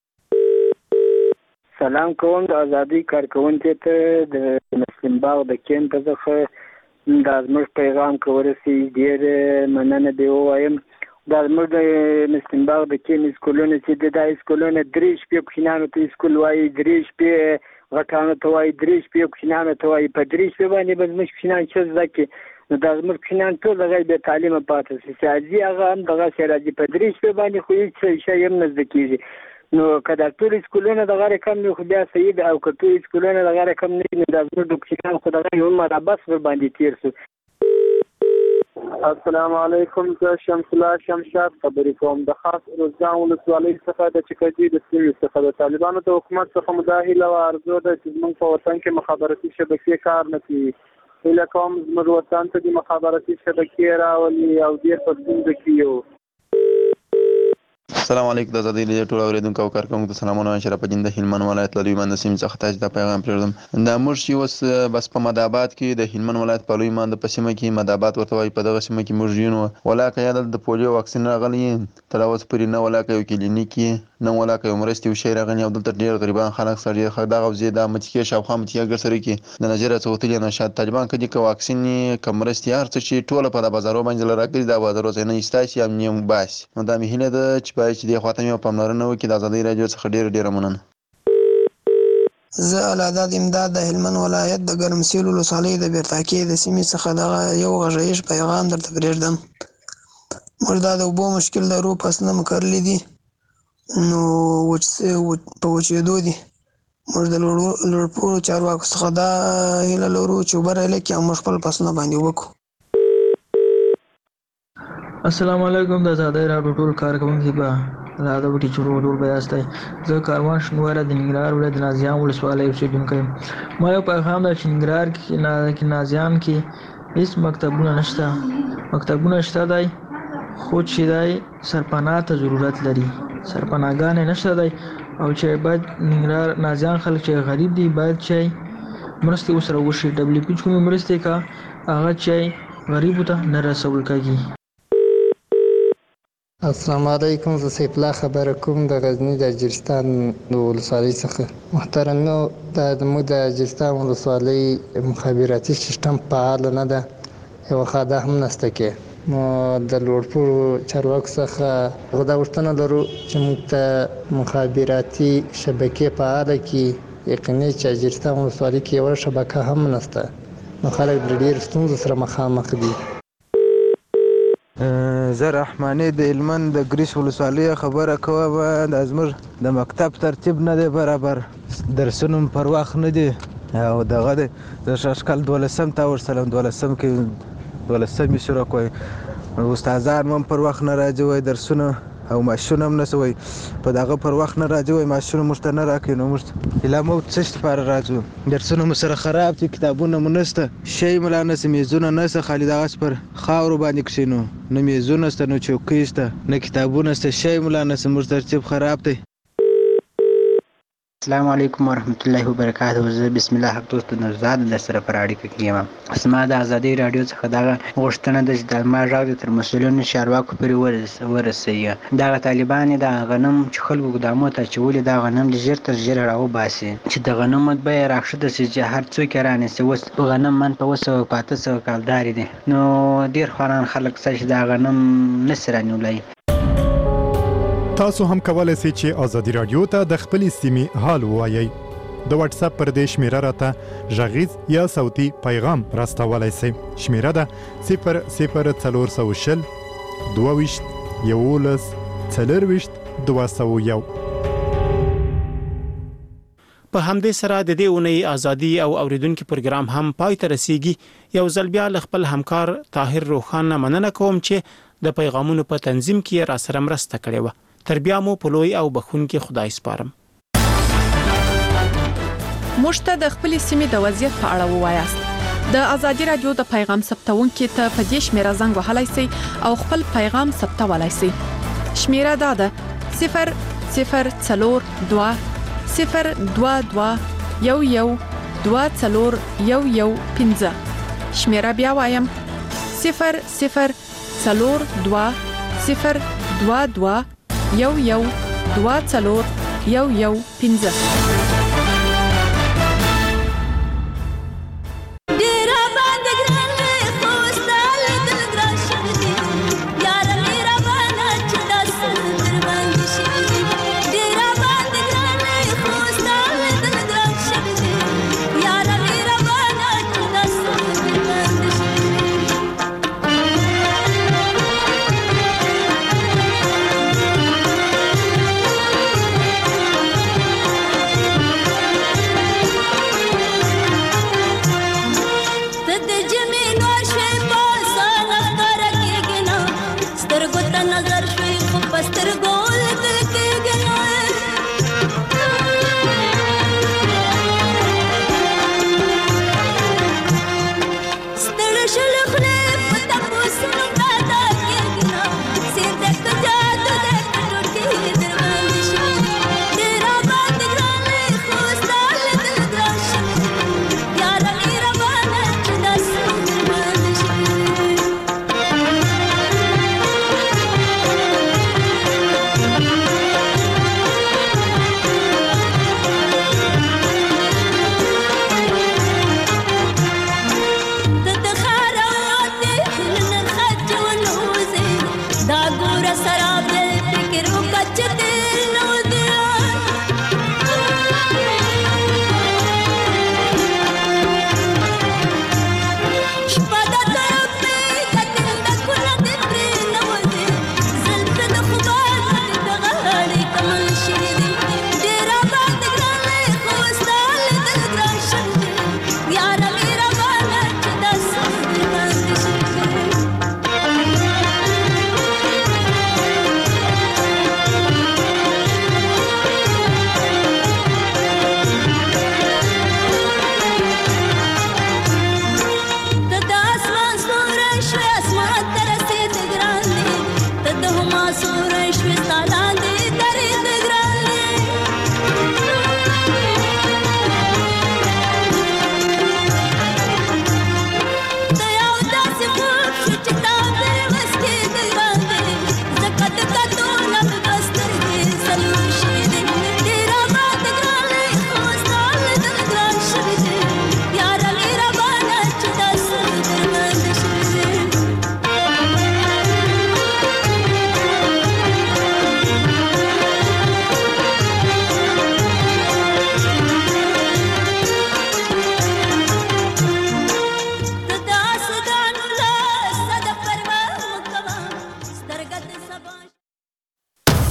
سلام کوم د ازادي کارکونکو ته د مسلم باغ د کیمپ څخه دا زموږ پیغام کورسي ډېر مننه دی وایم دا زموږ د مسلم باغ د کیمپ سکولونو چې د سکولونو درې شپې کوچنیانو ته سکول وایي درې شپې غټانو ته وایي درې شپې کوچنیانو ته وایي په درې شپې باندې به زموږ کوچنیان څه زده کړي نو دا زموږ کوچنیان ټول هغه بې تعلیمه پاتې شي چې حاجي هغه هم دغسې راځي په درې شپې باندې خو هېڅ شی هم نه زده کېږي نو که دا ټول سکولونه دغه رقم وي خو بیا صحیح ده او که ټول سکولونه دغه رقم نه وي نو دا زموږ د کوچنیان خو دغه یو عمر بس ورباندې تېر شو السلام علیکم زه شمس الله شمشاد خبرې کوم د خاص روزګان ولسوالۍ څخه د چکدي د سیمې څخه د طالبانو د حکومت څخه مداهله او ارزو ده چې زموږ په وطن کې مخابراتي شبکې کار نه کوي هیله کوم زموږ وطن ته د مخابراتي شبکې راولي او ډېر په ستونزه کې یو السلام علیکم د ازادي رادیو ټول اوریدونکو او کارکونکو ته سلامونه شرف جن د هلمند ولایت له لویمند سیمې څخه تاسو ته پیغام پرېږدم دا موږ چې اوس بس په مدابات کې د هلمند ولایت په لویمند په سیمه کې مدابات ورته وایي په دغه سیمه کې موږ یو ولاکه یا د پولیو واکسین راغلی تر اوسه پورې نه ولاکه یو کلینیک نه ولاکه یو مرستې وشي راغلی او دلته ډېر غریبان خلک سره دغه وزې د متکې شاوخوا متکې ګرسره کې د نظر څخه وتلي نه شاید طالبان کدي که واکسین کم مرستې هر څه چې ټوله په بازارو باندې راګرځي دا بازارو څخه نه ایستاسي هم نیم باس نو دا مهینه ده چې باید چې د خاطر مې پاملرنه وکړي د ازادي رادیو څخه ډېر مننه زه العداد امداد د هلمند ولایت د ګرمسیر ولسوالۍ د بیرتاکې د سیمې څخه دغه یو غږیز پیغام درته پرېږدم موږ دا د اوبو مشکل لرو فصلونه مو کرلي دي نو په وچېدو دي موږ د لوړپوړو چارواکو څخه دا هیله لرو چې اوبه رالکړي او موږ خپل فصلونه باندې وکړو السلام علیکم د ازادۍ راډیو ټول کارکوونکي به دا د وټي چورو ټول بیاستای زه کاروان شنواره د ننګرهار ولایت د نازیان ولسوالۍ اوسېدونکی یم ما یو پیغام د ننګرهار کې نازیان کې هېڅ مکتبونه شته دی خو چې دی سرپناه ته ضرورت لري سرپناهګانې نشته دی او چې باید ننګرهار نازیان خلک چې غریب دي باید چې مرستې وسره وشي. WPH کومې مرستې کا هغه چې غریبو ته نه رسول کېږي. السلام علیکم، زه سیف الله خبره کوم د غزنی د اجرستان د ولسوالۍ څخه. محترمو، زموږ د اجرستان ولسوالۍ مخابراتي سیستم فعال نه ده، یوه خاده هم نشته کې. نو د لوړپوړو چارواکو څخه دا غوښتنه لرو چې موږ ته مخابراتي شبکې فعاله کړي. یقیني چې اجرستان ولسوالۍ کې یوه شبکه هم نشته، نو خلک د ډېرو ستونزو سره مخامخ دي. زه رحماني د هلمند د ګریش ولسوالۍ خبره کوم. د زموږ د مکتب ترتیب نه دی برابر، درسونه پر وخت نه دي، او دغه دی د شاشکال 12 ته ورسلم 12 کې 12 شروع کوي. استادان هم پر وخت نه راځي، وای درسونه او ماشونه هم نسوي په دغه پر وخت نه راځي، وای ماشونه موږ ته نه راکوي. نو موږ اله مو څه لپاره راځو؟ درسونه مو سره خراب دي، کتابونه مو نشته، شی ملا نشته، میزونه نشته، خالي دغه پر خاورو باندې کښینو، نه میزونه شته، نه چوکۍ شته، نه کتابونه شته، شی ملا نشته، موږ ترتیب خراب دی. السلام علیکم ورحمت الله وبرکاته. زه بسم الله حق دوست نوزاد در سره پر اړیکه کې یم. زما د ازادي رادیو څخه دغه غوښتنه ده چې د ما غږ تر مسؤلینو چارواکو پورې ورسوي. دغه طالبان د غنم چې خلکو ګدامو ته اچولي، دا غنم ژر تر ژره راوباسي چې د غنمو بیه راښکته شي چې هر څوک یې رانیسي. اوس غنم من په 200 کالدارې دي، نو ډېر خواران خلک شته چې دا غنم نشي رانیولی. تاسو هم کولای شئ چې ازادي رادیو ته د خپلې سیمې حال ووایئ. د واتس اپ پر دې شمیره راته غږیز یا صوتي پیغام راستولی شئ. شمیره ده 00420 22 11 24 201. په همدې سره د دې اونۍ ازادي او اوریدونکو پروګرام هم پای ته رسیږي. یو ځل بیا له خپل همکار طاهر روخان مننه کوم چې د پیغامونو په تنظیم کې را سره مرسته کړې و. تر بیا مو په لوی او بخښونکي خدای سپارم. مشته د خپل سیمې د وضعیت په اړه ووایاست. د ازادي رادیو د پیغام ثبتونکو ته په دې شمیره زنګ وهلای شئ او خپل پیغام ثبتولای شئ. شمیره دا ده 00420 022 112415. شمیره بیا وایم 00420 022 112415.